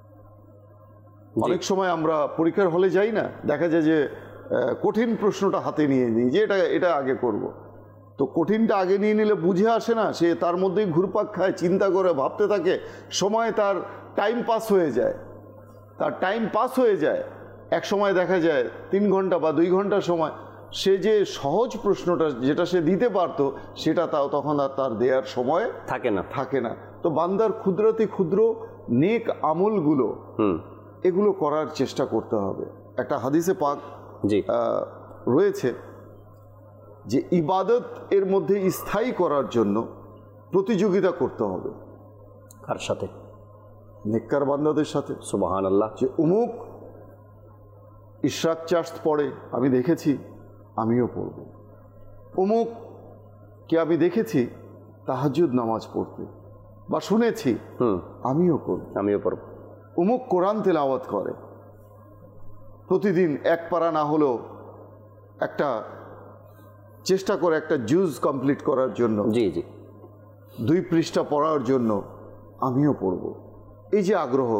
অনেক সময় আমরা পরীক্ষার হলে যাই না, দেখা যায় যে কঠিন প্রশ্নটা হাতে নিয়ে নিই যে এটা এটা আগে করব। তো কঠিনটা আগে নিয়ে নিলে বুঝে আসে না, সে তার মধ্যেই ঘুরপাক খায়, চিন্তা করে ভাবতে থাকে, সময় তার টাইম পাস হয়ে যায় তার টাইম পাস হয়ে যায় এক সময় দেখা যায় তিন ঘন্টা বা দুই ঘন্টা সময় সে যে সহজ প্রশ্নটা যেটা সে দিতে পারতো সেটা তাও তখন আর তার দেওয়ার সময় থাকে না থাকে না তো বান্দার ক্ষুদ্রাতি ক্ষুদ্র নেক আমলগুলো এগুলো করার চেষ্টা করতে হবে। একটা হাদিসে পাক জি রয়েছে যে ইবাদত এর মধ্যে স্থায়ী করার জন্য প্রতিযোগিতা করতে হবে। কার সাথে? নেককার বান্দাদের সাথে। সুবহানাল্লাহ। যে অমুক ইশরাক চার্জ পড়ে, আমি দেখেছি, আমিও পড়ব। অমুক কে আমি দেখেছি তাহাজ্জুদ নামাজ পড়তে বা শুনেছি, আমিও করব আমিও পড়ব। অমুক কোরআন তেলাওয়াত করে, প্রতিদিন এক পারা না হলেও একটা চেষ্টা করে একটা জুজ কমপ্লিট করার জন্য, জি জি দুই পৃষ্ঠা পড়ার জন্য, আমিও পড়ব। এই যে আগ্রহ,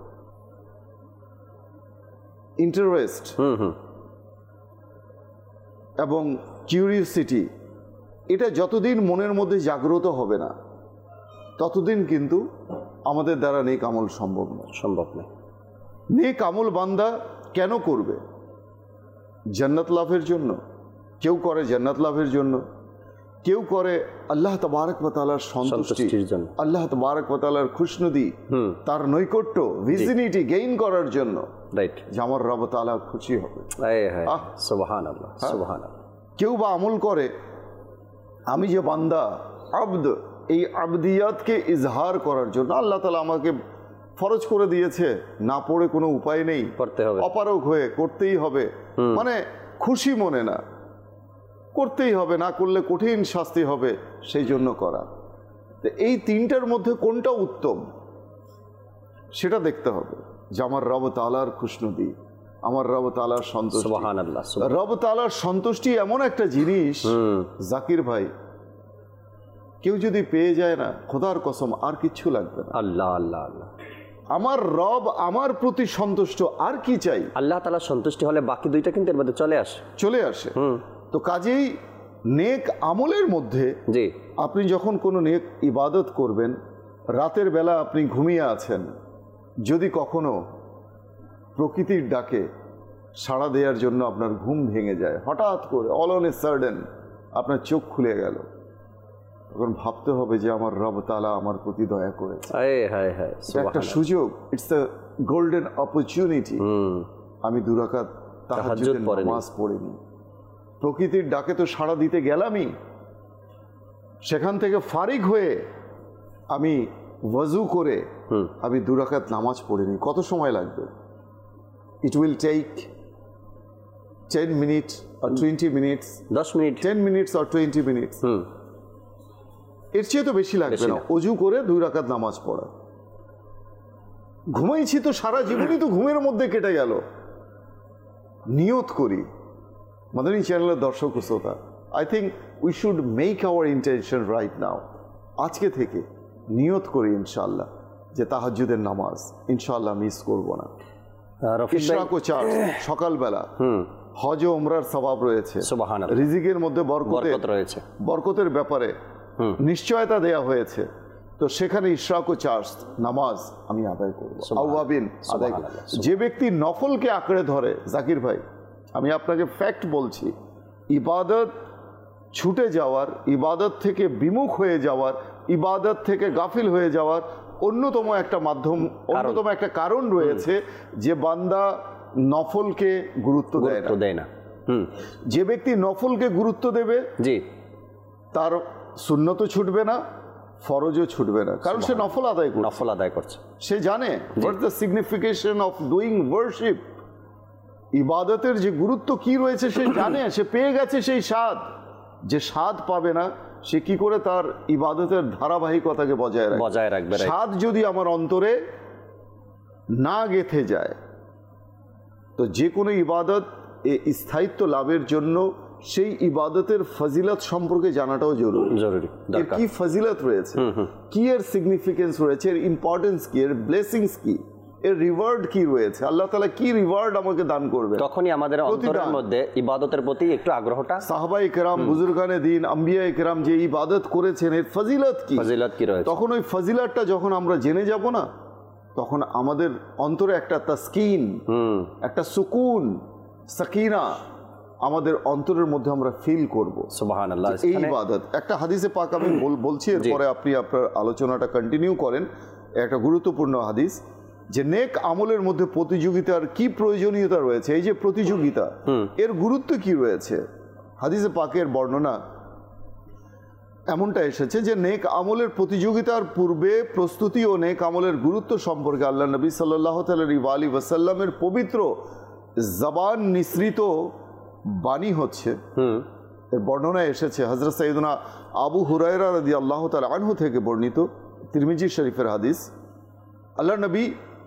ইন্টারেস্ট এবং কিউরিওসিটি, এটা যতদিন মনের মধ্যে জাগ্রত হবে না ততদিন কিন্তু আমাদের দ্বারা নেক আমল সম্ভব নয় সম্ভব নয় নেক আমল বান্দা কেন করবে? জান্নাত লাভের জন্য। কেউ করে জান্নাত লাভের জন্য, কেউ করে আল্লাহ তাবারক ওয়া তাআলার সন্তুষ্টির জন্য, আল্লাহ তাবারক ওয়া তাআলার খুশনুদি, তার নৈকট্য, ভিজিনিটি গেইন করার জন্য, রাইট, যে আমার রব তাআলা খুশি হবে। সুবহানাল্লাহ সুবহানাল্লাহ। কেউ বা আমল করে আমি যে বান্দা আবদ, এই আবদিয়াতকে ইজহার করার জন্য আল্লাহ তাআলা আমাকে ফরজ করে দিয়েছে, না পড়ে কোনো উপায় নেই, করতে হবে, অপারগ হয়ে করতেই হবে, মানে খুশি মনে না, করতেই হবে, না করলে কঠিন শাস্তি হবে, সেই জন্য করা। তো এই তিনটার মধ্যে কোনটা উত্তম সেটা দেখতে হবে, যে আমার রব তাআলার খুশনুদি, আমার রব তাআলার সন্তুষ্টি। সুবহানাল্লাহ। রব তাআলার সন্তুষ্টি এমন একটা জিনিস জাকির ভাই, কেউ যদি পেয়ে যায় না, খোদার কসম আর কিচ্ছু লাগবে না। আল্লাহ আল্লাহ আল্লাহ, আমার রব আমার প্রতি সন্তুষ্ট, আর কি চাই? আল্লাহ তাআলার সন্তুষ্টি হলে বাকি দুইটা কিন্তু এর মধ্যে চলে আসে চলে আসে তো কাজেই নেক আমলের মধ্যে জি আপনি যখন কোনো নেক ইবাদত করবেন, রাতের বেলা আপনি ঘুমিয়ে আছেন, যদি কখনো প্রকৃতির ডাকে সাড়া দেওয়ার জন্য আপনার ঘুম ভেঙে যায়, হঠাৎ করে অল অন এ সাডেন আপনার চোখ খুলে গেল, তখন ভাবতে হবে যে আমার রব তাআলা আমার প্রতি দয়া করেছে। একটা সুযোগ, ইটস আ গোল্ডেন অপরচুনিটি। আমি দু রাকাত তাহাজ্জুদের নামাজ পড়িনি, প্রকৃতির ডাকে তো সাড়া দিতে গেলামই, সেখান থেকে ফারিগ হয়ে আমি ওয়াজু করে আমি দু রাকাত নামাজ পড়িনি। কত সময় লাগবে? It will take ten minute আর টোয়েন্টি মিনিটস, দশ মিনিট, টেন মিনিটস আর টোয়েন্টি মিনিটস, এর চেয়ে তো বেশি লাগবে না অজু করে দুই রাকাত নামাজ পড়া। ঘুমাইছি তো সারা জীবনই তো ঘুমের মধ্যে কেটে গেল। নিয়ত করি, মাদানী চ্যানেলের দর্শক ও শ্রোতা, I think we should make our intention right now. আজকে থেকে নিয়ত করি ইনশাআল্লাহ যে তাহাজ্জুদের নামাজ ইনশাআল্লাহ মিস করব না। ইশরাক ও চার্জ সকালবেলা, হজ ও উমরার সওয়াব রয়েছে, সুবহানাল্লাহ, রিজিকের মধ্যে বরকত রয়েছে, বরকতের ব্যাপারে নিশ্চয়তা দেয়া হয়েছে, তো সেখানে ইশরাক ও চার্জ নামাজ আমি আদায় করব, আওয়াবিন আদায় করব। যে ব্যক্তি নফলকে আঁকড়ে ধরে, জাকির ভাই আমি আপনাকে ফ্যাক্ট বলছি, ইবাদত ছুটে যাওয়ার, ইবাদত থেকে বিমুখ হয়ে যাওয়ার, ইবাদত থেকে গাফিল হয়ে যাওয়ার অন্যতম একটা মাধ্যম, অন্যতম একটা কারণ রয়েছে যে বান্দা নফলকে গুরুত্ব দেয় না। যে ব্যক্তি নফলকে গুরুত্ব দেবে, জি, তার সুন্নত ছুটবে না, ফরজও ছুটবে না, কারণ সে নফল আদায় করছে, নফল আদায় করছে, সে জানে what the signification of doing worship, ইবাদতের যে গুরুত্ব কি রয়েছে সে জানে, সে পেয়ে গেছে সেই স্বাদ। যে স্বাদ পাবে না সে কি করে তার ইবাদতের ধারাবাহিকতাকে বজায় রাখবে বজায় রাখবে স্বাদ যদি আমার অন্তরে না গেঁথে যায়, তো যে কোনো ইবাদত এ স্থায়িত্ব লাভের জন্য সেই ইবাদতের ফজিলত সম্পর্কে জানাটাও জরুরি জরুরি এর কি ফজিলত রয়েছে, কি এর সিগনিফিকেন্স রয়েছে, এর ইম্পর্টেন্স কি, এর ব্লেসিংস কি, এর রিওয়ার্ড কি রয়েছে, আল্লাহ তাআলা কি রিওয়ার্ড আমাকে দান করবে, তখনই আমাদের অন্তরের মধ্যে ইবাদতের প্রতি একটু আগ্রহটা। সাহাবায়ে কেরাম, বুজুর্গানে দ্বীন, আম্বিয়ায়ে কেরাম যে ইবাদত করেছেন এর ফজিলত কি, ফজিলত কি রয়েছে, তখন ওই ফজিলতটা যখন আমরা জেনে যাব না, তখন আমাদের অন্তরে একটা তাসকিন, একটা সুকুন, সাকিনা আমাদের অন্তরের মধ্যে আমরা ফিল করব। সুবহানাল্লাহ। এই ইবাদত একটা হাদিসে পাক আমি বলছি, এরপরে আপনি আপনার আলোচনাটা কন্টিনিউ করেন। একটা গুরুত্বপূর্ণ হাদিস, যে নেক আমলের মধ্যে প্রতিযোগিতার কি প্রয়োজনীয়তা রয়েছে, এই যে প্রতিযোগিতা এর গুরুত্ব কি রয়েছে। হাদিসে পাকের বর্ণনা এমনটা এসেছে যে নেক আমলের প্রতিযোগিতার পূর্বে প্রস্তুতি ও নেক আমলের গুরুত্ব সম্পর্কে আল্লাহ নবী সাল্লাল্লাহু আলাইহি ওয়াসাল্লামের পবিত্র জবান নিঃসৃত বাণী হচ্ছে, এর বর্ণনা এসেছে হযরত সাইয়্যিদুনা আবু হুরায়রা রাদিয়াল্লাহু তাআলা আনহু থেকে বর্ণিত, তিরমিজি শরীফের হাদিস। আল্লাহ নবী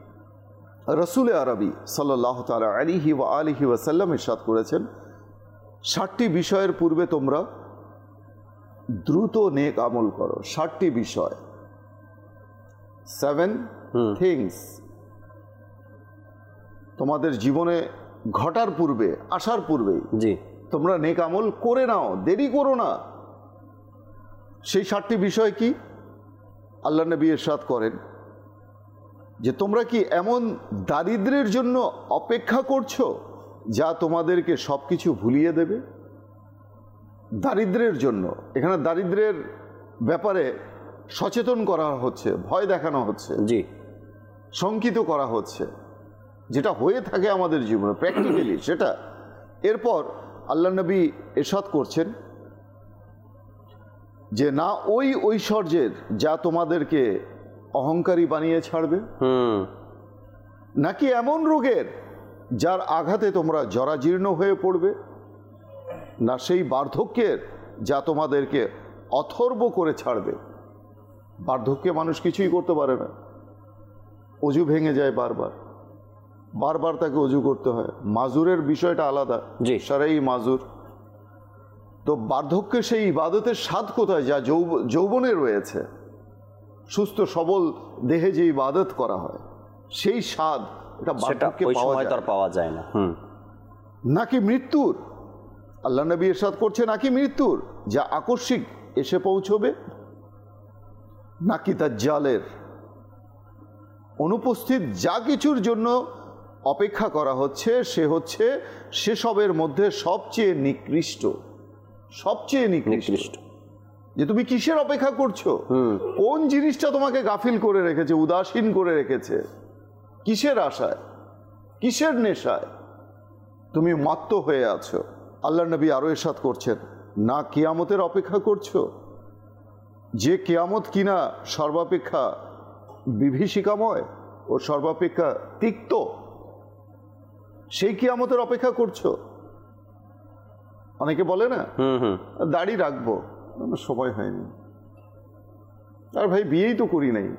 রসুল আরবি সাল্লাল্লাহু তাআলা আলাইহি ওয়া আলিহি ওয়াসাল্লাম ইরশাদ করেছেন, ষাটটি বিষয়ের পূর্বে তোমরা দ্রুত নেক আমল করো। ষাটটি বিষয়, সেভেন থিংস তোমাদের জীবনে ঘটার পূর্বে, আসার পূর্বেই জি তোমরা নেক আমল করে নাও, দেরি করো না। সেই ষাটটি বিষয় কি? আল্লাহ নবী ইরশাদ করেন যে তোমরা কি এমন দারিদ্র্যের জন্য অপেক্ষা করছো যা তোমাদেরকে সব কিছু ভুলিয়ে দেবে? দারিদ্র্যের জন্য, এখানে দারিদ্র্যের ব্যাপারে সচেতন করা হচ্ছে, ভয় দেখানো হচ্ছে, জি শঙ্কিত করা হচ্ছে, যেটা হয়ে থাকে আমাদের জীবনে প্র্যাকটিক্যালি সেটা। এরপর আল্লাহ নবী ইরশাদ করছেন যে না ওই ঐশ্বর্যের যা তোমাদেরকে অহংকারী বানিয়ে ছাড়বে, নাকি এমন রোগের যার আঘাতে তোমরা জরাজীর্ণ হয়ে পড়বে। না সেই বার্ধক্যের যা তোমাদেরকে অথর্ব করে ছাড়বে। বার্ধক্যে মানুষ কিছুই করতে পারে না, অজু ভেঙে যায় বারবার, বারবার তাকে অজু করতে হয়। মাজুরের বিষয়টা আলাদা, সারাই মাজুর। তো বার্ধক্যে সেই ইবাদতের স্বাদ কোথায় যা যৌবনে রয়েছে? সুস্থ সবল দেহে যে ইবাদত করা হয় সেই স্বাদ এটা বার্ধক্যে পাওয়া যায় না। নাকি মৃত্যুর? আল্লাহ নবী ইরশাদ করছে নাকি মৃত্যুর যা আকস্মিক এসে পৌঁছবে, নাকি দাজ্জালের অনুপস্থিত যা কিছুর জন্য অপেক্ষা করা হচ্ছে সে হচ্ছে সেসবের মধ্যে সবচেয়ে নিকৃষ্ট, সবচেয়ে নিকৃষ্ট। যে তুমি কিসের অপেক্ষা করছো? কোন জিনিসটা তোমাকে গাফিল করে রেখেছে, উদাসীন করে রেখেছে? কিসের আশায়, কিসের নেশায় তুমি মত্ত হয়ে আছো? আল্লাহ নবী আরো ইরশাদ করছেন, না কিয়ামতের অপেক্ষা করছো, যে কিয়ামত কিনা সর্বাপেক্ষা বিভীষিকাময় ও সর্বাপেক্ষা তিক্ত, সেই কিয়ামতের অপেক্ষা করছো? অনেকে বলে না দাড়ি রাখবো, সময় হয়নি, আর ভাই বিয়েই তো করি নাই।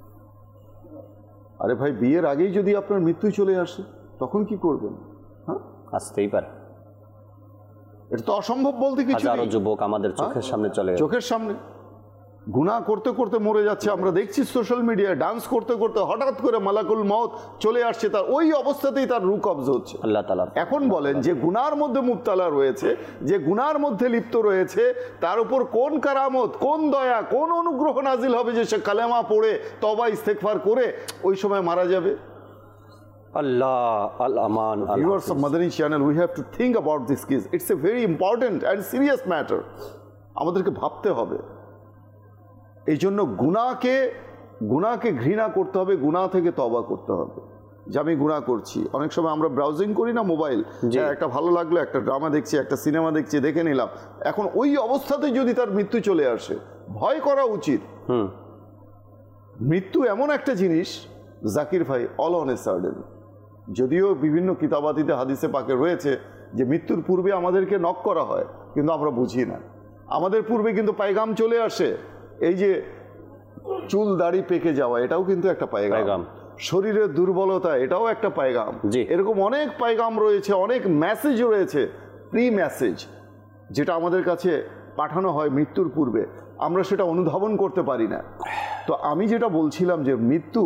আরে ভাই বিয়ের আগেই যদি আপনার মৃত্যু চলে আসে তখন কি করবেন? হ্যাঁ, আসতেই পারে। এটা তো অসম্ভব বলতে কিছু নেই। যুবক আমাদের চোখের সামনে চলে, চোখের সামনে গুনাহ করতে করতে মরে যাচ্ছে। আমরা দেখছি সোশ্যাল মিডিয়ায় ডান্স করতে করতে হঠাৎ করে মালাকুল মউত চলে আসছে, তার ওই অবস্থাতেই তার রূহ কবজ হচ্ছে। আল্লাহ তাআলা এখন বলেন যে গুনার মধ্যে মুবতালা রয়েছে, যে গুনার মধ্যে লিপ্ত রয়েছে, তার উপর কোন কারামত, কোন দয়া, কোন অনুগ্রহ নাজিল হবে যে সে কালেমা পড়ে তওবা ইস্তেগফার করে ওই সময় মারা যাবে? Allah, Al-Aman, viewers of Madani channel, we have to think about this case. It's a very important and serious matter. আমাদেরকে ভাবতে হবে। এই জন্য গুনাহকে গুনাহকে ঘৃণা করতে হবে, গুনাহ থেকে তওবা করতে হবে। যে আমি গুনাহ করছি, অনেক সময় আমরা ব্রাউজিং করি না মোবাইল, যে একটা ভালো লাগলো, একটা ড্রামা দেখছি, একটা সিনেমা দেখছি, দেখে নিলাম। এখন ওই অবস্থাতে যদি তার মৃত্যু চলে আসে, ভয় করা উচিত। মৃত্যু এমন একটা জিনিস জাকির ভাই, অল অন এ সার্টেন। যদিও বিভিন্ন কিতাবাতিতে হাদিসে পাকে রয়েছে যে মৃত্যুর পূর্বে আমাদেরকে নক করা হয়, কিন্তু আমরা বুঝি না। আমাদের পূর্বে কিন্তু পায়গাম চলে আসে। এই যে চুল দাড়ি পেকে যাওয়া, এটাও কিন্তু একটা পায়গাম। শরীরের দুর্বলতা, এটাও একটা পায়গাম। এরকম অনেক পায়গাম রয়েছে, অনেক মেসেজ রয়েছে, প্রি মেসেজ, যেটা আমাদের কাছে পাঠানো হয় মৃত্যুর পূর্বে। আমরা সেটা অনুধাবন করতে পারি না। তো আমি যেটা বলছিলাম যে মৃত্যু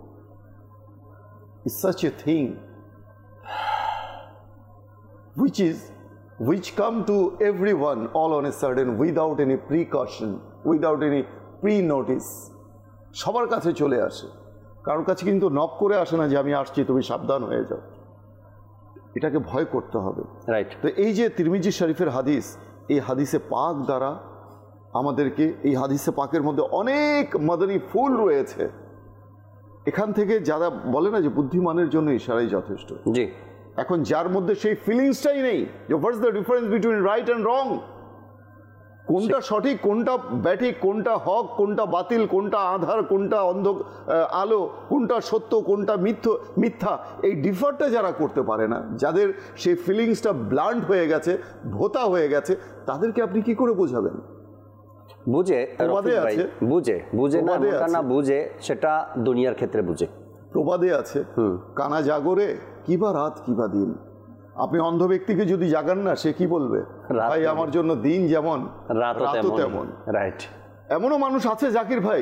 is such a thing which is which come to everyone all on a sudden without any precaution, without any pre-notice. সবার কাছে চলে আসে, কারোর কাছে কিন্তু নক করে আসে না যে আমি আসছি, তুমি সাবধান হয়ে যাও। এটাকে ভয় করতে হবে, রাইট? তো এই যে তিরমিজি শরীফের হাদিস, এই হাদিসে পাক দ্বারা আমাদেরকে, এই হাদিসে পাকের মধ্যে অনেক মাদানী ফুল রয়েছে। এখান থেকে যারা বলে না যে বুদ্ধিমানের জন্য ইশারাই যথেষ্ট। জি, এখন যার মধ্যে সেই ফিলিংসটাই নেই যে what's the difference between right and wrong, কোনটা সঠিক, কোনটা ব্যাঠিক, কোনটা হক, কোনটা বাতিল, কোনটা আধার, কোনটা অন্ধ আলো, কোনটা সত্য, কোনটা মিথ্য মিথ্যা, এই ডিফারটা যারা করতে পারে না, যাদের সেই ফিলিংসটা ব্লান্ট হয়ে গেছে, ভোতা হয়ে গেছে, তাদেরকে আপনি কি করে বোঝাবেন? বুঝে আছে, বুঝে বুঝে না, না বুঝে, সেটা দুনিয়ার ক্ষেত্রে বুঝে। প্রবাদে আছে, কানা জাগরে কিবা রাত কিবা দিন। আপনি অন্ধ ব্যক্তিকে যদি জাগান না, সে কি বলবে? ভাই আমার জন্য দিন যেমন রাতও তেমন। রাইট। এমনও মানুষ আছে জাকির ভাই,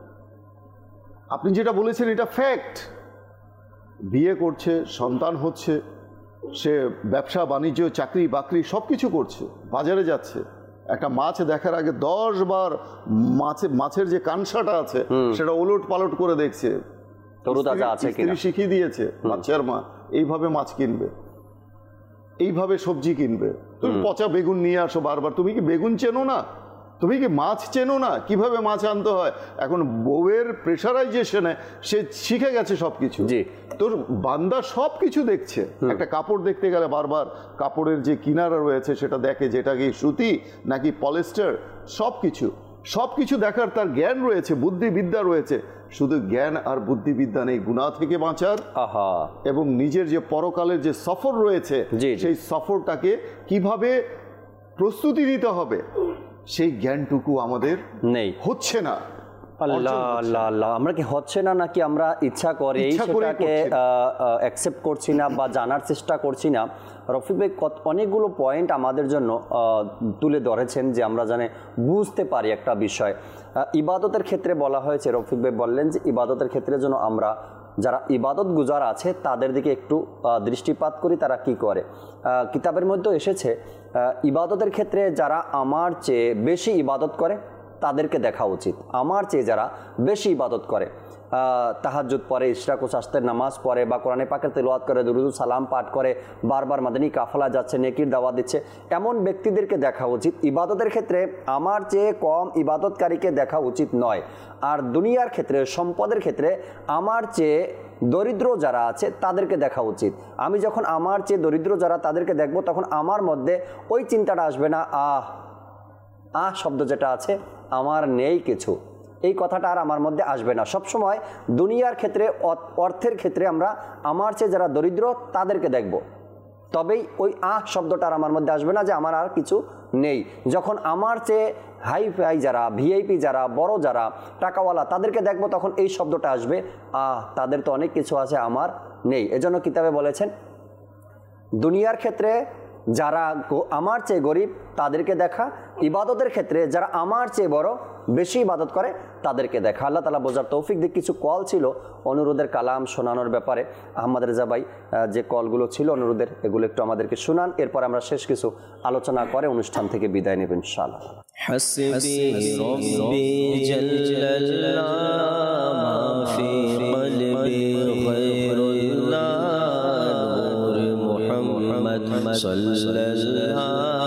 আপনি যেটা বলেছেন এটা ফ্যাক্ট, বিয়ে করছে, সন্তান হচ্ছে, সে ব্যবসা বাণিজ্য, চাকরি বাকরি সব কিছু করছে, বাজারে যাচ্ছে, একটা মাছ দেখার আগে দশ বার মাছে মাছের যে কানসাটা আছে সেটা ওলট পালট করে দেখছে, স্ত্রী শিখিয়ে দিয়েছে মাছের মা এইভাবে মাছ কিনবে, এইভাবে সবজি কিনবে। তুমি পচা বেগুন নিয়ে আসো বারবার, তুমি কি বেগুন চেনো না? তুমি কি মাছ চেনো না কিভাবে মাছ আনতে হয়? এখন বউয়ের প্রেশারাইজেশনে সে শিখে গেছে সবকিছু। জি, তোর বান্দা সব কিছু দেখছে। একটা কাপড় দেখতে গেলে বারবার কাপড়ের যে কিনারা রয়েছে সেটা দেখে, যেটা কি সুতি নাকি পলিস্টার, সব কিছু সব কিছু দেখার তার জ্ঞান রয়েছে, বুদ্ধিবিদ্যা রয়েছে। শুধু জ্ঞান আর বুদ্ধিবিদ্যা নেই গুনাহ থেকে বাঁচার, এবং নিজের যে পরকালের যে সফর রয়েছে সেই সফরটাকে কিভাবে প্রস্তুতি নিতে হবে, সেই জ্ঞানটুকু আমাদের নেই, হচ্ছে না। আল্লাহ আল্লাহ আল্লাহ, আমরা কি হচ্ছে না নাকি আমরা ইচ্ছা করে সেটাকে অ্যাকসেপ্ট করছি না বা জানার চেষ্টা করছি না? রফিক ভাই অনেকগুলো পয়েন্ট আমাদের জন্য তুলে ধরেছেন যে আমরা জানে বুঝতে পারি একটা বিষয়। ইবাদতের ক্ষেত্রে বলা হয়েছে, রফিক ভাই বললেন যে ইবাদতের ক্ষেত্রে যেন আমরা যারা ইবাদত গুজার আছে তাদের দিকে একটু দৃষ্টিপাত করি, তারা কি করে। কিতাবের মধ্যে এসেছে ইবাদতের ক্ষেত্রে যারা আমার চেয়ে বেশি ইবাদত করে তাদেরকে দেখা উচিত। আমার চেয়ে যারা বেশি ইবাদত করে, তাহাজ্জুদ পড়ে, ইশরাক ও শাস্তের নামাজ পড়ে, বা কোরআনে পাকের তেলাওয়াত করে, দুরুদ সালাম পাঠ করে, বারবার মাদানী কাফলা যাচ্ছে, নেকির দাওয়াত দিচ্ছে, এমন ব্যক্তিদেরকে দেখা উচিত। ইবাদতের ক্ষেত্রে আমার চেয়ে কম ইবাদতকারীকে দেখা উচিত নয়। আর দুনিয়ার ক্ষেত্রে, সম্পদের ক্ষেত্রে আমার চেয়ে দরিদ্র যারা আছে তাদেরকে দেখা উচিত। আমি যখন আমার চেয়ে দরিদ্র যারা তাদেরকে দেখব, তখন আমার মধ্যে ওই চিন্তাটা আসবে না, আহ আহ শব্দ যেটা আছে, আমার নেই কিছু, এই কথাটা আর আমার মধ্যে আসবে না। সবসময় দুনিয়ার ক্ষেত্রে, অর্থের ক্ষেত্রে আমরা আমার চেয়ে যারা দরিদ্র তাদেরকে দেখব, তবেই ওই আহ শব্দটা আর আমার মধ্যে আসবে না যে আমার আর কিছু নেই। যখন আমার চেয়ে হাই ফাই যারা, ভিআইপি যারা, বড় যারা, টাকাওয়ালা তাদেরকে দেখব, তখন এই শব্দটা আসবে, আহ তাদের তো অনেক কিছু আছে, আমার নেই। এজন্য কিতাবে বলেছেন দুনিয়ার ক্ষেত্রে যারা আমার চেয়ে গরিব তাদেরকে দেখা, ইবাদতের ক্ষেত্রে যারা আমার চেয়ে বড়, বেশি ইবাদত করে তাদেরকে দেখা। আল্লাহ তাআলা বোঝার তৌফিক দিক। কিছু কল ছিল অনুরোধের কালাম শোনানোর ব্যাপারে, আহমদ রেজা ভাই যে কলগুলো ছিল অনুরোধের, এগুলো একটু আমাদেরকে শুনান, এরপর আমরা শেষ কিছু আলোচনা করে অনুষ্ঠান থেকে বিদায় নেব ইনশাআল্লাহ। হাসবি রাব্বি জাল্লাল্লাহ মা ফি কলবি গায়রুল্লাহ নূর মুহাম্মদ সাল্লাল্লাহু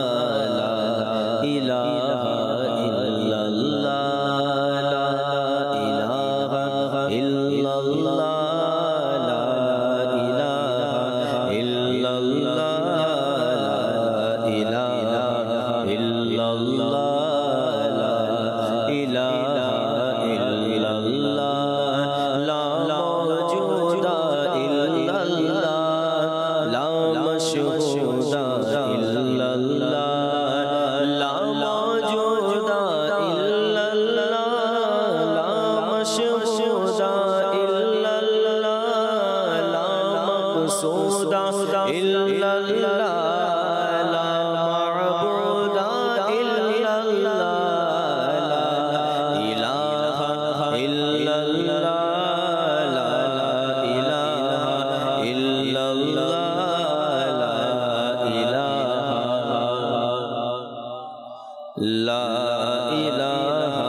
ইলাহা ইল্লাল্লাহ লা ইলাহা ইল্লাল্লাহ লা ইলাহা ইল্লাল্লাহ লা ইলাহা ইল্লাল্লাহ লা ইলাহা ইল্লাল্লাহ লা মাওজুদা ইল্লাল্লাহ লা মাশহুদা ইল্লাল্লাহ লা মাওজুদা ইল্লাল্লাহ লা মাশহুদা ইল্লাল্লাহ লা মাকসুদা ইল্লাল্লাহ লা মা'বুদা ইল্লাল্লাহ লা ইলাহা ইল্লাল্লাহ লা ইলাহা ইল্লাল্লাহ লা ইলাহা লা ইলাহা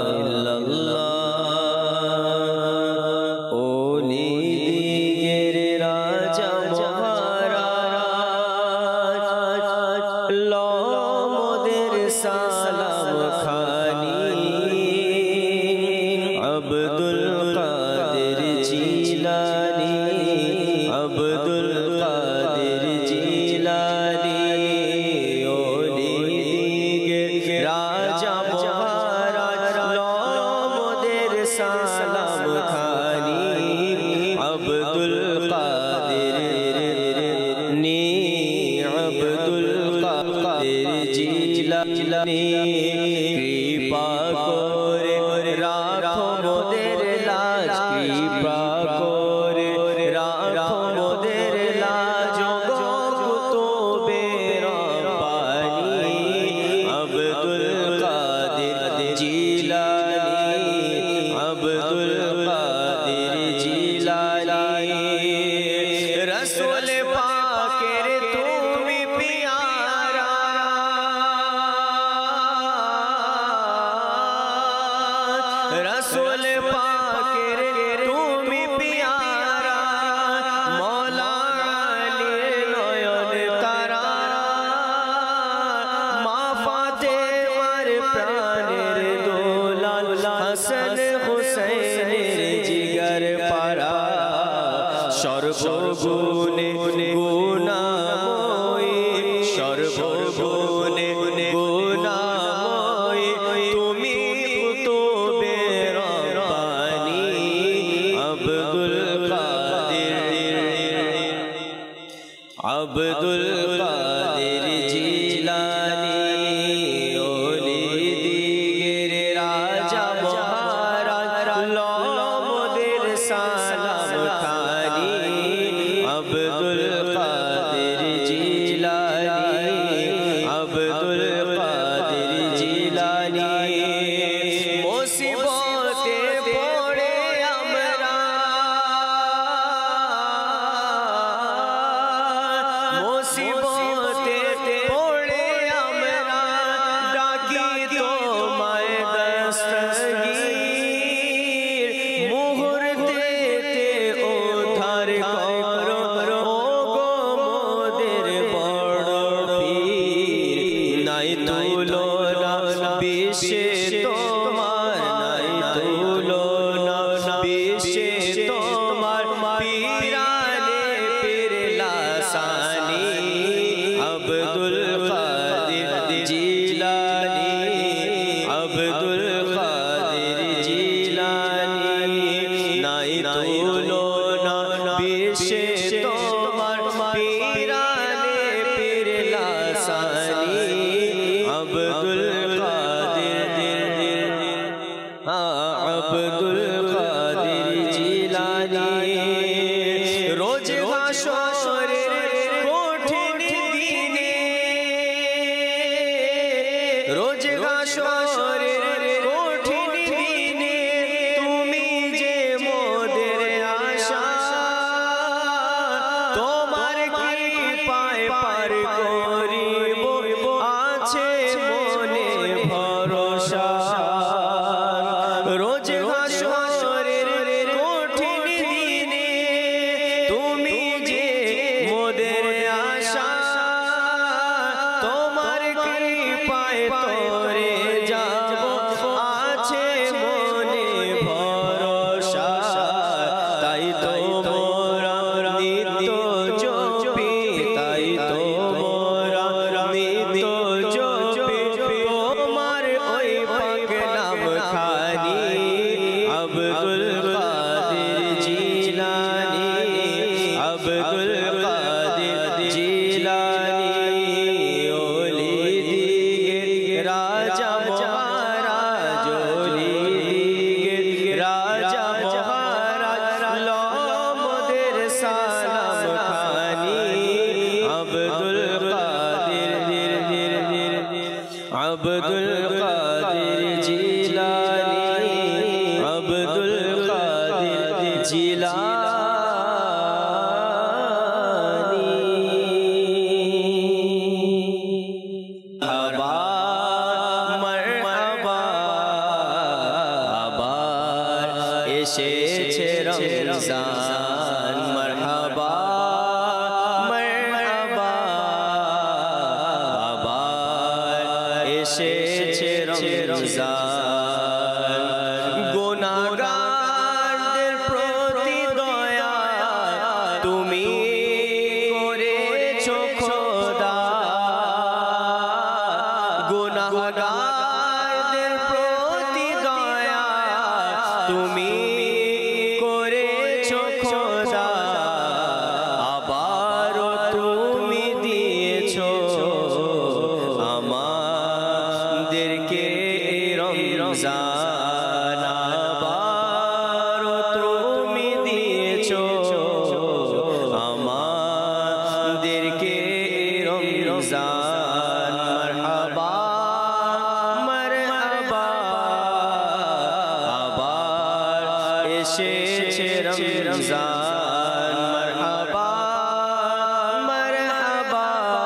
ইল্লাল্লাহ। ওলি দিগের রাজা মহারাজ লমদের সালাম খানি আব্দুল কাদের জিলানি আব্দুল কাদের জিলানি ওলি দিগের রাজা মহারাজ লমদের সালাম খানি আব্দুল কাদের নি আব্দুল কাদের জিলানি কৃপা করে রাখো মোদের লাজ কৃপা করে রাখো মোদের লাজ গো কুতুবে রব্বানি আব্দুল কাদের জিলানি আব্দুল কাদের জিলানি রাসূল পাকের তুমি পিয়ারা রাসূল পাকের তুমি পিয়ারা মওলা আলীর নয়ন তারা মা ফাতেমার প্রাণের দোলাল হাসান হুসাইনের জিগার পারা সর্বগুণে গুণাময়ী সর্বগুণে গুণাময়ী তুমি কুতুবে রব্বানি বিশ্বে তোমার নাই তুলনা বিশ্বে তোমার পীরানে পীর লাসানি আব্দুল কাদের জিলানি আব্দুল কাদের জিলানি নাই তুলনা বিশ্বে তোমার পীরানে পীর লাসানি আব্দুল আব্দুল কাদের জিলানি রোজ হাশরের কঠিন দিনে রোজ হাশরের কঠিন দিনে তুমি যে মোদের আশা তোমার কৃপায় পার করিব আছে মনে ভরসা রোজ হাশরের কঠিন দিনে তুমি যে মোদের আশা তোমার কৃপায় তরে যাব আছে মনে ভরসা তাই তো মোরা নিত্য জপি তাই তো মোরা নিত্য জপি তোমার ওই পাক নাম খানি আব্দুল কাদের জিলানি আব্দুল কাদের জিলানি ওলি দিগের রাজা মহারাজ ওলি দিগের রাজা মহারাজ লমদের সালাম খানি আব্দুল কাদের আব্দুল কাদের জিলানি আব্দুল কাদের জিলানি হাবা মারহাবা আবার এসেছে রমজান মারহাবা মারহাবা আবার এসেছে রমজান গুনাহগারদের প্রতি দয়া তুমি করেছো খোদা গুনাহগারদের প্রতি দয়া তুমি করেছো খোদা আবারও তুমি দিয়েছো আমাদেরকে রমজান আবারও তুমি দিয়েছো আমাদেরকে রমজান মারহাবা মারহাবা আবার এসেছে রমজান মারহাবা মারহাবা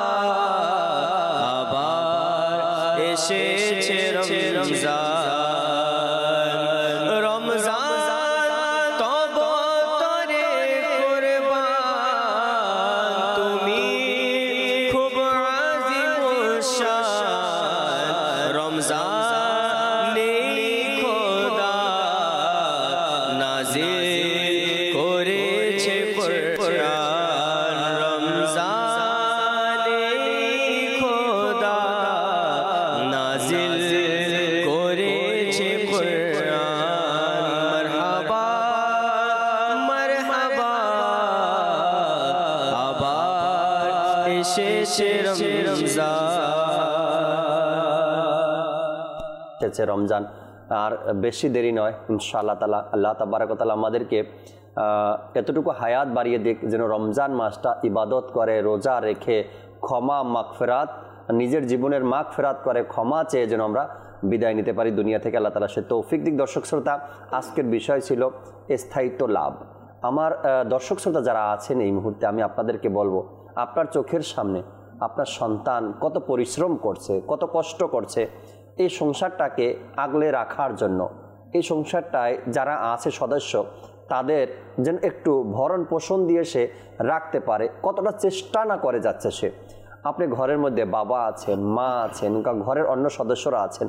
আবার এসেছে রমজান রমজান তব তরে কুরবান তুমি খুব আজিম শান রমজান খোদা নাজিল করেছে কুরআন রমজান খোদা নাজিল করেছে কুরআন মারহাবা মারহাবা আবার এসেছে রমজান রমজান আর বেশি দেরি নয় ইনশাআল্লাহ তাআলা আল্লাহ তাবারক ওয়া তাআলা আমাদেরকে এতটুকু হায়াত বাড়িয়ে দিক যেন রমজান মাসটা ইবাদত করে রোজা রেখে ক্ষমা মাগফিরাত নিজের জীবনের মাগফিরাত করে ক্ষমা চেয়ে যেন আমরা বিদায় নিতে পারি দুনিয়া থেকে আল্লাহ তাআলা সে তৌফিক দিক দর্শক শ্রোতা আজকের বিষয় ছিল স্থায়িত্ব লাভ আমার দর্শক শ্রোতা যারা আছেন এই মুহূর্তে আমি আপনাদেরকে বলবো আপনার চোখের সামনে আপনার সন্তান কত পরিশ্রম করছে কত কষ্ট করছে এই সংসারটাকে আগলে রাখার জন্য এই সংসারটায় যারা আছে সদস্য তাদের যেন একটু ভরণ পোষণ দিয়ে সে রাখতে পারে কতটা চেষ্টা না করে যাচ্ছে সে আপনি ঘরের মধ্যে বাবা আছেন মা আছেন ঘরের অন্য সদস্যরা আছেন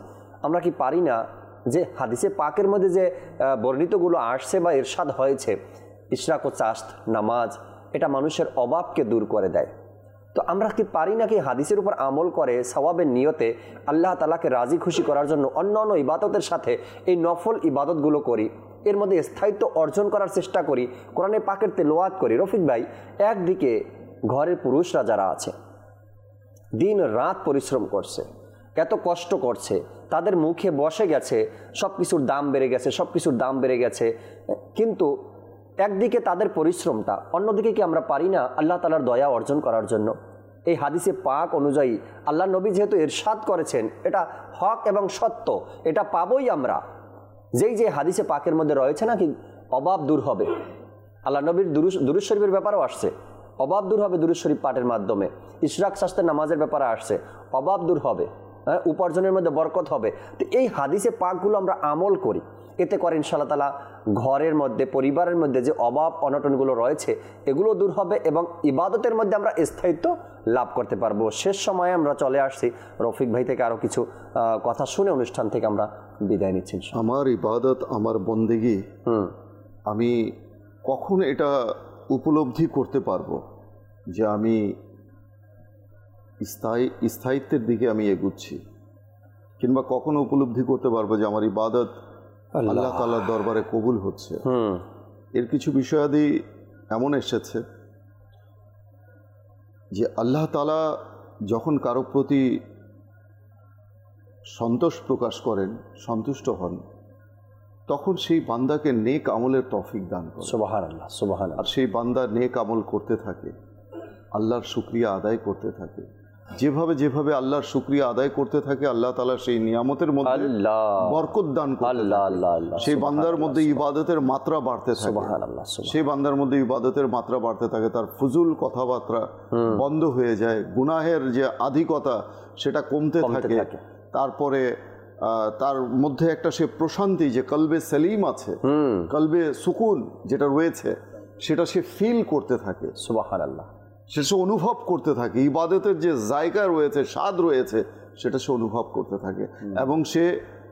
আমরা কি পারি না যে হাদিসে পাকের মধ্যে যে বর্ণিতগুলো আসছে বা ইরশাদ হয়েছে, ইশরাক ও চাস্ত নামাজ, এটা মানুষের অভাবকে দূর করে দেয়। তো আমরা কি পারি না কি হাদিসের উপর আমল করে সওয়াবের নিয়তে আল্লাহ তাআলাকে রাজি খুশি করার জন্য অন্য অন্য ইবাদতের সাথে এই নফল ইবাদতগুলো করি, এর মধ্যে স্থায়িত্ব অর্জন করার চেষ্টা করি, কোরআনে পাকের তেলাওয়াত করি। রফিক ভাই, একদিকে ঘরের পুরুষরা যারা আছে দিন রাত পরিশ্রম করছে, এত কষ্ট করছে, তাদের মুখে বসে গেছে সব কিছুর দাম বেড়ে গেছে, সব কিছুর দাম বেড়ে গেছে, কিন্তু একদিকে তাদের পরিশ্রমটা, অন্যদিকে কি আমরা পারি না আল্লাহ তাআলার দয়া অর্জন করার জন্য? এই হাদিসে পাক অনুযায়ী আল্লাহ নবী যেহেতু ইরশাদ করেছেন এটা হক এবং সত্য, এটা পাবই আমরা। যেই যে হাদিসে পাকের মধ্যে রয়েছে না কি অভাব দূর হবে, আল্লাহ নবীর দুরূদ দুরূদ শরীফের ব্যাপারেও আসছে, অভাব দূর হবে দুরূদ শরীফ পাঠের মাধ্যমে। ইশরাক শাস্তের নামাজের ব্যাপারে আসছে, অভাব দূর হবে, হ্যাঁ, উপার্জনের মধ্যে বরকত হবে। তো এই হাদিসে পাকগুলো আমরা আমল করি, এতে করে ইনশাআল্লাহ তাআলা ঘরের মধ্যে, পরিবারের মধ্যে যে অভাব অনটনগুলো রয়েছে এগুলো দূর হবে এবং ইবাদতের মধ্যে আমরা স্থায়িত্ব লাভ করতে পারবো। শেষ সময়ে আমরা চলে আসছি, রফিক ভাই থেকে আরও কিছু কথা শুনে অনুষ্ঠান থেকে আমরা বিদায় নিচ্ছি। আমার ইবাদত, আমার বন্দেগী, হুম আমি কখন এটা উপলব্ধি করতে পারবো যে আমি স্থায়ী স্থায়িত্বের দিকে আমি এগুচ্ছি, কিংবা কখন উপলব্ধি করতে পারবো যে আমার ইবাদত আল্লাহ তাআলার দরবারে কবুল হচ্ছে? এর কিছু বিষয়াদি এমন এসেছে যে আল্লাহ তাআলা যখন কারো প্রতি সন্তোষ প্রকাশ করেন, সন্তুষ্ট হন, তখন সেই বান্দাকে নেক আমলের তৌফিক দান করেন। সুবহানাল্লাহ, সুবহানাল্লাহ। আর সেই বান্দা নেক আমল করতে থাকে, আল্লাহর শুকরিয়া আদায় করতে থাকে। যেভাবে যেভাবে আল্লাহর শুকরিয়া আদায় করতে থাকে আল্লাহ তাআলা সেই নিয়ামতের মধ্যে বরকত দান করতে থাকে। সেই বান্দার মধ্যে ইবাদতের মাত্রা বাড়তে থাকে, সুবহানাল্লাহ। সেই বান্দার মধ্যে ইবাদতের মাত্রা বাড়তে থাকে, তার ফুজুল কথাবার্তা বন্ধ হয়ে যায়, গুনাহের যে আধিকতা সেটা কমতে থাকে। তারপরে তার মধ্যে একটা সে প্রশান্তি, যে কলবে সেলিম আছে, কলবে সুকুন যেটা রয়েছে, সেটা সে ফিল করতে থাকে। সুবহানাল্লাহ। সে সে অনুভব করতে থাকে, ইবাদতের যে জায়গা রয়েছে, স্বাদ রয়েছে, সেটা সে অনুভব করতে থাকে। এবং সে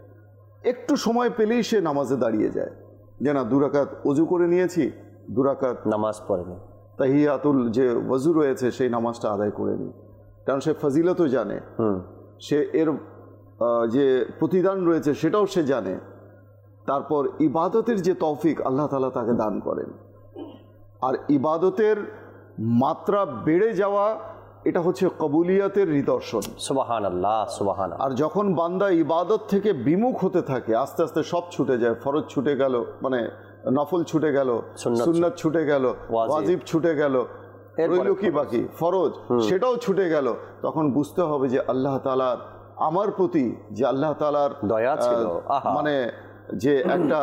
একটু সময় পেলেই সে নামাজে দাঁড়িয়ে যায়, যে না দু রাকাত ওযু করে নিয়েছি, দু রাকাত নামাজ পড়ে নি, তাহিয়াতুল যে ওযু রয়েছে সেই নামাজটা আদায় করে নি। কারণ সে ফজিলতও জানে, সে এর যে প্রতিদান রয়েছে সেটাও সে জানে। তারপর ইবাদতের যে তৌফিক আল্লাহ তাআলা তাকে দান করেন, আর ইবাদতের মাত্রা বেড়ে যাওয়া, এটা হচ্ছে কবুলিয়াতের নিদর্শন। সুবহানাল্লাহ, সুবহানাল্লাহ। আর যখন বান্দা ইবাদত থেকে বিমুখ হতে থাকে, আস্তে আস্তে সব ছুটে যায়, ফরজ ছুটে গেল, মানে নফল ছুটে গেল, সুন্নাত ছুটে গেল, ওয়াজিব ছুটে গেল, রইল কি বাকি? ফরজ, সেটাও ছুটে গেল। তখন বুঝতে হবে যে আল্লাহ তাআলার আমার প্রতি যে আল্লাহ তাআলার দয়া ছিল, মানে যে একটা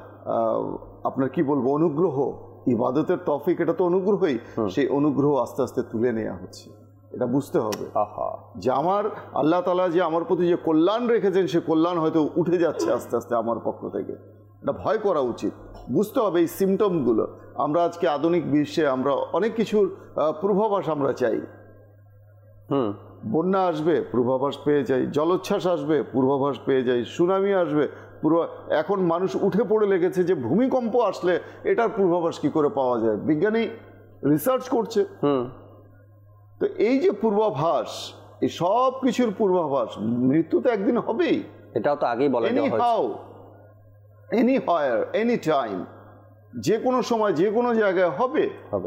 আপনার কি বলবো অনুগ্রহ, ইবাদতের তৌফিক, এটা তো অনুগ্রহই, সেই অনুগ্রহ আস্তে আস্তে তুলে নেওয়া হচ্ছে। এটা বুঝতে হবে যে আমার আল্লাহ তাআলা যে আমার প্রতি যে কল্যাণ রেখেছেন, সে কল্যাণ হয়তো উঠে যাচ্ছে আস্তে আস্তে আমার পক্ষ থেকে। এটা ভয় করা উচিত, বুঝতে হবে এই সিমটমগুলো। আমরা আজকে আধুনিক বিশ্বে আমরা অনেক কিছুর পূর্বাভাস আমরা চাই। হুম বন্যা আসবে, পূর্বাভাস পেয়ে যাই, জলোচ্ছ্বাস আসবে, পূর্বাভাস পেয়ে যাই, সুনামি আসবে, পূর্ব এখন মানুষ উঠে পড়ে লেগেছে যে ভূমিকম্প আসলে এটার পূর্বাভাস কি করে পাওয়া যায়, বিজ্ঞানী রিসার্চ করছে। তো এই যে পূর্বাভাস, এই সব কিছুর পূর্বাভাস, মৃত্যু তো একদিন হবেই, এটাও তো আগেই বলা anyhow, anywhere, any time, যে কোনো সময় যে কোনো জায়গায় হবে হবে।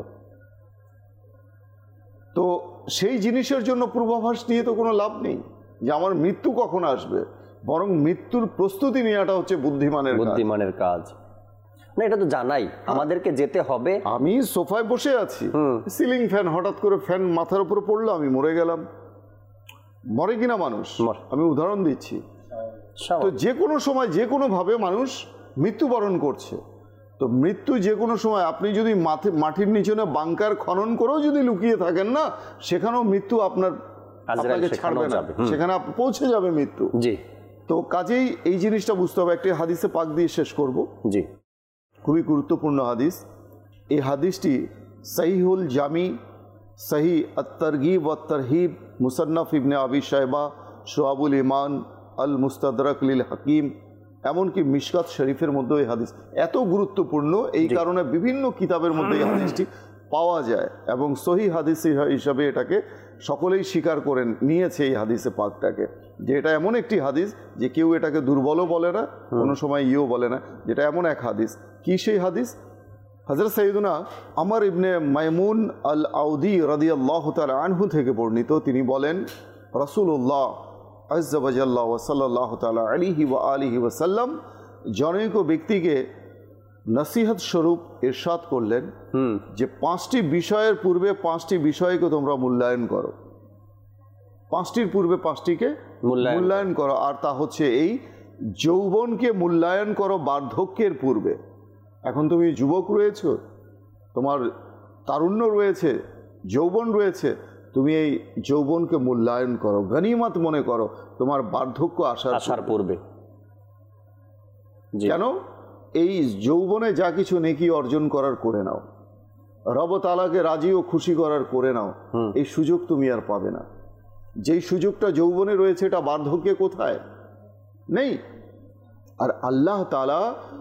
তো সেই জিনিসের জন্য পূর্বাভাস নিয়ে তো কোনো লাভ নেই যে আমার মৃত্যু কখন আসবে, বরং মৃত্যুর প্রস্তুতি নেওয়াটা হচ্ছে বুদ্ধিমানের বুদ্ধিমানের কাজ। না, এটা তো জানাই আমাদেরকে যেতে হবে। আমি সোফায় বসে আছি, সিলিং ফ্যান, হঠাৎ করে ফ্যান মাথার উপরে পড়লো, আমি মরে গেলাম। মরে কিনা মানুষ, আমি উদাহরণ দিচ্ছি। তো যে কোনো সময় যে কোনো ভাবে মানুষ মৃত্যুবরণ করছে। তো মৃত্যু যে কোনো সময়, আপনি যদি মাটি মাটির নিচনে বাংকার খনন করেও যদি লুকিয়ে থাকেন না, সেখানেও মৃত্যু আপনার আপনাকে ছাড়বে না, সেখানে পৌঁছে যাবে মৃত্যু। জি। তো কাজেই এই জিনিসটা বুঝতে হবে। একটি হাদিসে পাক দিয়ে শেষ করব। জি, খুবই গুরুত্বপূর্ণ হাদিস। এই হাদিসটি সহিহুল জামি, সহি আত-তারগিব ওয়াত তারহিব, মুসান্নাফ ইবনে আবি শাইবা, শুআবুল ইমান, আল মুস্তাদরাক লিল হাকিম, এমনকি মিশকাত শরীফের মধ্যে এই হাদিস এত গুরুত্বপূর্ণ, এই কারণে বিভিন্ন কিতাবের মধ্যে এই হাদিসটি পাওয়া যায় এবং সহি হাদিস হিসাবে এটাকে সকলেই স্বীকার করে নিয়েছে এই হাদিসে পাকটাকে, যে এটা এমন একটি হাদিস যে কেউ এটাকে দুর্বলও বলে না, কোনো সময় ইয়েও বলে না, যেটা এমন এক হাদিস। কি সেই হাদিস? হযরত সাইয়্যিদুনা আমর ইবনে মাইমুন আল আউদি রাদিয়াল্লাহু তাআলা আনহু থেকে বর্ণিত, তিনি বলেন রাসূলুল্লাহ আযজা ওয়া জাল্লা ওয়া সাল্লাল্লাহু তাআলা আলাইহি ওয়া আলিহি ওয়া সাল্লাম জনৈক ব্যক্তিকে নসিহত স্বরূপ ইরশাদ করলেন যে পাঁচটি বিষয়ের পূর্বে পাঁচটি বিষয়কে তোমরা মূল্যায়ন করো, পাঁচটির পূর্বে পাঁচটিকে মূল্যায়ন করো, আর তা হচ্ছে এই যৌবনকে মূল্যায়ন করো বার্ধক্যের পূর্বে। এখন তুমি যুবক রয়েছো, তোমার তারুণ্য রয়েছে, যৌবন রয়েছে, তুমি এই যৌবনকে মূল্যায়ন করো, গনিমত মনে করো তোমার বার্ধক্য আসার আসার পূর্বে। কেন? এই যৌবনে যা কিছু নেকি অর্জন করার করে নাও, রব তাআলাকে রাজি ও খুশি করার করে নাও, এই সুযোগ তুমি আর পাবে না। যেই সুযোগটা যৌবনে রয়েছে এটা বার্ধক্যে কোথায় নেই। আর আল্লাহ তাআলা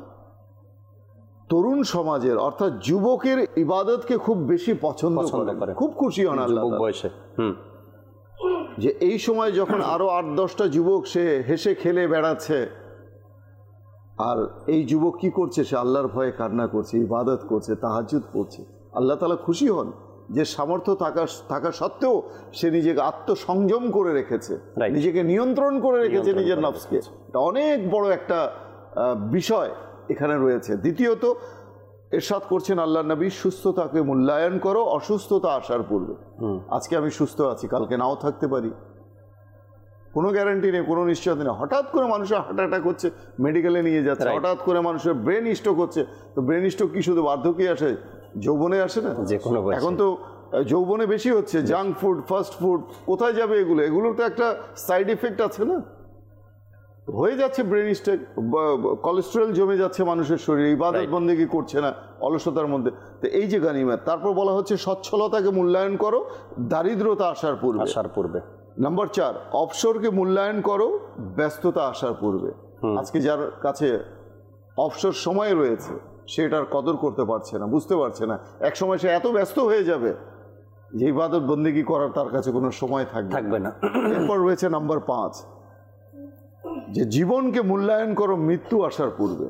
তরুণ সমাজের অর্থাৎ যুবকের ইবাদতকে খুব বেশি পছন্দ করে, খুব খুশি হন আল্লাহ বয়সে, যে এই সময় যখন আরো আট দশটা যুবক সে হেসে খেলে বেড়াচ্ছে, আর এই যুবক কি করছে? সে আল্লাহর ভয়ে কান্না করছে, ইবাদত করছে, তাহাজ্জুদ পড়ছে। আল্লাহ তাআলা খুশি হন যে সামর্থ্য থাকা থাকা সত্ত্বেও সে নিজেকে আত্মসংযম করে রেখেছে, নিজেকে নিয়ন্ত্রণ করে রেখেছে নিজের নফসকে। এটা অনেক বড় একটা বিষয় এখানে রয়েছে। দ্বিতীয়ত ইরশাদ করছেন আল্লাহ নবী, সুস্থতাকে মূল্যায়ন করো অসুস্থতা আসার পূর্বে। আজকে আমি সুস্থ আছি, কালকে নাও থাকতে পারি, কোনো গ্যারান্টি নেই, কোনো নিশ্চয়তা নেই। হঠাৎ করে মানুষের হার্ট অ্যাটাক হচ্ছে, মেডিকেলে নিয়ে যাচ্ছে, হঠাৎ করে মানুষের ব্রেন স্ট্রোক হচ্ছে। তো ব্রেন স্ট্রোক কি শুধু বার্ধক্যে আসে? যৌবনে আসে না? এখন তো যৌবনে বেশি হচ্ছে। জাঙ্ক ফুড, ফাস্ট ফুড, কোথায় যাবে এগুলো? এগুলোর তো একটা সাইড এফেক্ট আছে না? হয়ে যাচ্ছে ব্রেন স্ট্রোক, কোলেস্টেরল জমে যাচ্ছে মানুষের শরীরে, ইবাদত বন্দেগী করছে না অলসতার মধ্যে। তো এই যে গানিমত। তারপর বলা হচ্ছে সচ্ছলতাকে মূল্যায়ন করো দারিদ্রতা আসার পূর্বে আসার পূর্বে নাম্বার চার, অবসরকে মূল্যায়ন করো ব্যস্ততা আসার পূর্বে। আজকে যার কাছে অবসর সময় রয়েছে সেটার কদর করতে পারছে না, বুঝতে পারছে না। এক সময় সে এত ব্যস্ত হয়ে যাবে যে ইবাদত বন্দেগী করার তার কাছে কোনো সময় থাকবে থাকবে না। এরপর রয়েছে নাম্বার পাঁচ, যে জীবনকে মূল্যায়ন করো মৃত্যু আসার পূর্বে।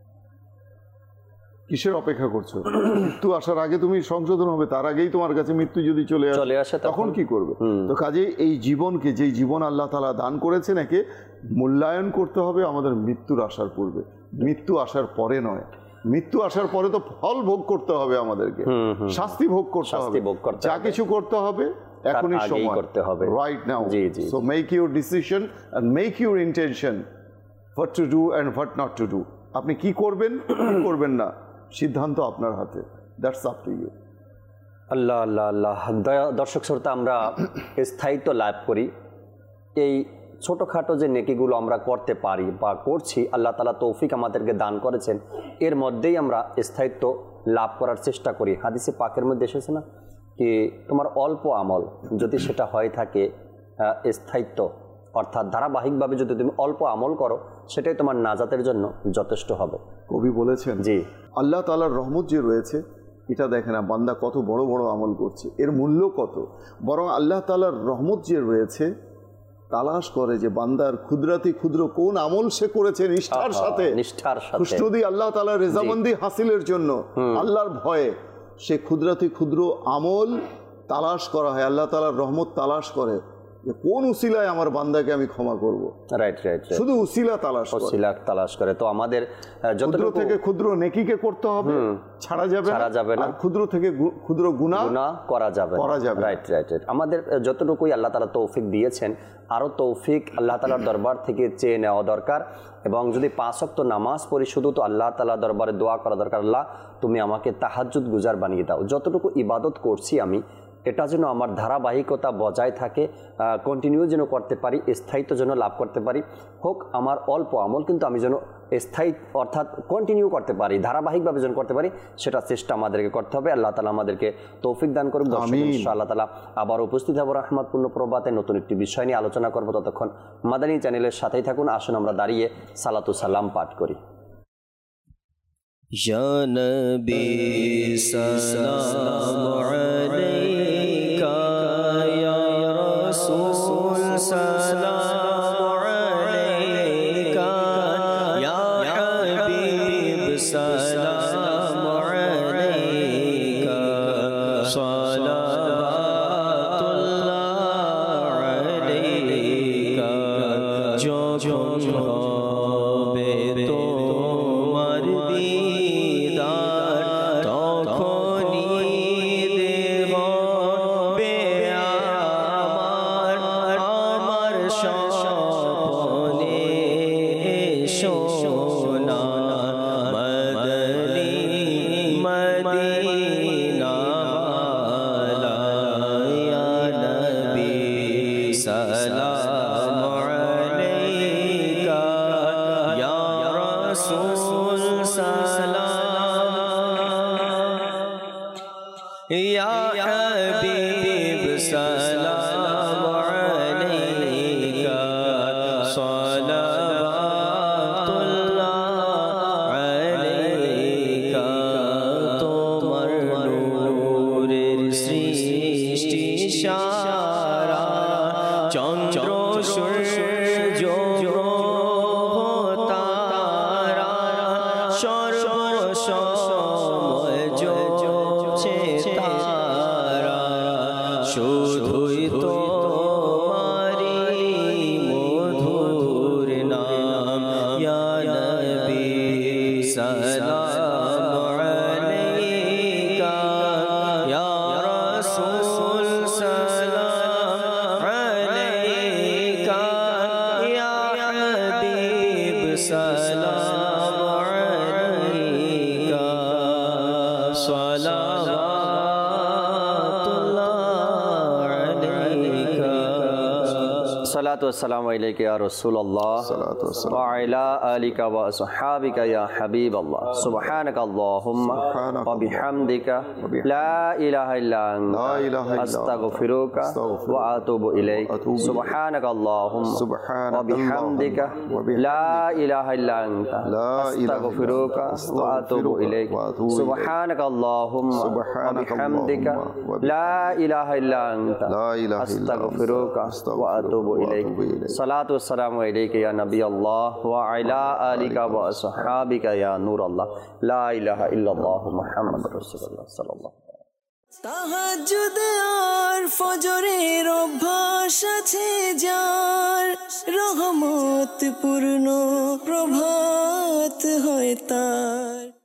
কিসের অপেক্ষা করছো? মৃত্যু আসার আগে তুমি সংশোধন হবে, তার আগেই তোমার কাছে মৃত্যু যদি চলে চলে আসে তখন কি করবে? তো কাজেই এই জীবনকে, যেই জীবন আল্লাহ তাআলা দান করেছেন, একে মূল্যায়ন করতে হবে আমাদের মৃত্যুর আসার পূর্বে, মৃত্যু আসার পরে নয়। মৃত্যু আসার পরে তো ফল ভোগ করতে হবে আমাদেরকে, শাস্তি ভোগ করতে হবে, যা কিছু করতে হবে এখনই সময় করতে হবে, right now. So make your decision and make your intention what to do and what not to do. আপনি কি করবেন কি করবেন না সিদ্ধান্ত আপনার হাতে, দ্যাটস আপ টু ইউ। আল্লাহ আল্লাহ আল্লাহ। দর্শক শ্রোতা, আমরা স্থায়িত্ব লাভ করি এই ছোটোখাটো যে নেকিগুলো আমরা করতে পারি বা করছি, আল্লাহ তাআলা তৌফিক আমাদেরকে দান করেছেন, এর মধ্যেই আমরা স্থায়িত্ব লাভ করার চেষ্টা করি। হাদিসে পাকের মধ্যে এসেছে না কি, তোমার অল্প আমল যদি সেটা হয়ে থাকে স্থায়িত্ব, অর্থাৎ ধারাবাহিকভাবে যদি তুমি অল্প আমল করো, সেটাই তোমার নাজাতের জন্য যথেষ্ট হবে। কবি বলেছেন, জি, আল্লাহ তাআলার রহমত যে রয়েছে এটা দেখে না বান্দা কত বড় বড় আমল করছে, এর মূল্য কত, বরং আল্লাহ তাআলার রহমত যে রয়েছে তালাশ করে যে বান্দার ক্ষুদ্রাতি ক্ষুদ্র কোন আমল সে করেছে নিষ্ঠার সাথে, নিষ্ঠার সাথে খুশনুদি আল্লাহ তাআলার রেজামন্দি হাসিলের জন্য, আল্লাহর ভয়ে সে ক্ষুদ্রাতি ক্ষুদ্র আমল তালাশ করা হয়। আল্লাহ তাআলার রহমত তালাশ করে যে কোন উসিলায় আমার বান্দাকে আমি ক্ষমা করব। রাইট রাইট শুধু উসিলা তালাশ করে, উসিলা তালাশ করে। তো আমাদের যতটুকু থেকে ক্ষুদ্র নেকিকে করতে হবে, ছাড়া যাবে ছাড়া যাবে না, ক্ষুদ্র থেকে ক্ষুদ্র গুনাহ গুনাহ করা যাবে করা যাবে রাইট রাইট রাইট আমাদের যতটুকুই আল্লাহ তাআলা তৌফিক দিয়েছেন, আরও তৌফিক আল্লাহ তাআলার দরবার থেকে চেয়ে নেওয়া দরকার। এবং যদি পাঁচ ওয়াক্ত নামাজ পড়ি, শুধু তো আল্লাহ তাআলার দরবারে দোয়া করা দরকার, আল্লাহ তুমি আমাকে তাহাজ্জুদ গুজার বানিয়ে দাও। যতটুকু ইবাদত করছি আমি, এটা যেন আমার ধারাবাহিকতা বজায় থাকে, কন্টিনিউ যেন করতে পারি, স্থায়িত্ব যেন লাভ করতে পারি। হোক আমার অল্প আমল, কিন্তু আমি যেন স্থায়ী অর্থাৎ কন্টিনিউ করতে পারি, ধারাবাহিকভাবে যেন করতে পারি, সেটা চেষ্টা আমাদেরকে করতে হবে। আল্লাহ তাআলা আমাদেরকে তৌফিক দান করুন। ইনশাআল্লাহ তাআলা আবার উপস্থিত হব রহমতপূর্ণ প্রভাতে, নতুন একটি বিষয় নিয়ে আলোচনা করব। ততক্ষণ মাদানী চ্যানেলের সাথেই থাকুন। আসুন আমরা দাঁড়িয়ে সালাতু সালাম পাঠ করি। ইয়া নবী সালামু আলাইকা, ইয়া রাসূল সালামু আলাইকা, ইয়া হাবিব সালামু আলাইকা, সালাওয়াতুল্লাহ আলাইকা। যখন হবে তোমার দিদার, তখনই দেব বে আমার, আমার স্বপ্নে সোনা মদনী মদিনা ওয়ালা। ইয়া নবী সালামু আলাইকা, ইয়া রাসূল সালাম, ইয়া হাবিব সালামু আলাইকা, সালাওয়াতুল্লাহ আলাইকা। তোমার নূরের সৃষ্টি সারা, চন্দ্র সূর্য তারা সর্বসময় জ্বলছে তারা, শুধুই তোমারি মধুর নাম। ইয়া নবী সালামু আলাইকা, ইয়া রাসূল সালাম আলাইকা, ইয়া হাবিব সালামু আলাইকা, সালাওয়াতুল্লাহ আলাইকা। সালাতু ওয়াসসালামু আলাইকা ইয়া রাসূলুল্লাহ ওয়া আলা আলিকা ওয়া আসহাবিকা ইয়া হাবিবাল্লাহ। সুবহানাকা আল্লাহুম্মা ওয়া বিহামদিকা লা ইলাহা ইল্লা আনতা আস্তাগফিরুকা ওয়া আতুবু ইলাইক। সুবহানাকা আল্লাহুম্মা ওয়া বিহামদিকা লা ইলাহা ইল্লা আনতা আস্তাগফিরুকা ওয়া আতুবু ইলাইক। সুবহানাকা আল্লাহুম্মা ওয়া বিহামদিকা লা ইলাহা ইল্লা আনতা আস্তাগফিরুকা ওয়া আতুবু ইলাইক। সালাতু ওয়াসসালামু আলাইকা ইয়া নবী আল্লাহ ওয়া আলা আলিকা ওয়া আসহাবিকা ইয়া নূর আল্লাহ। লা ইলাহা ইল্লাল্লাহ মুহাম্মাদুর রাসূলুল্লাহ সাল্লাল্লাহু আলাইহি ওয়াসাল্লাম। তাহাজ্জুদ আর ফজরের অভ্যাস আছে যার, রহমত পূর্ণ প্রভাত হয় তার।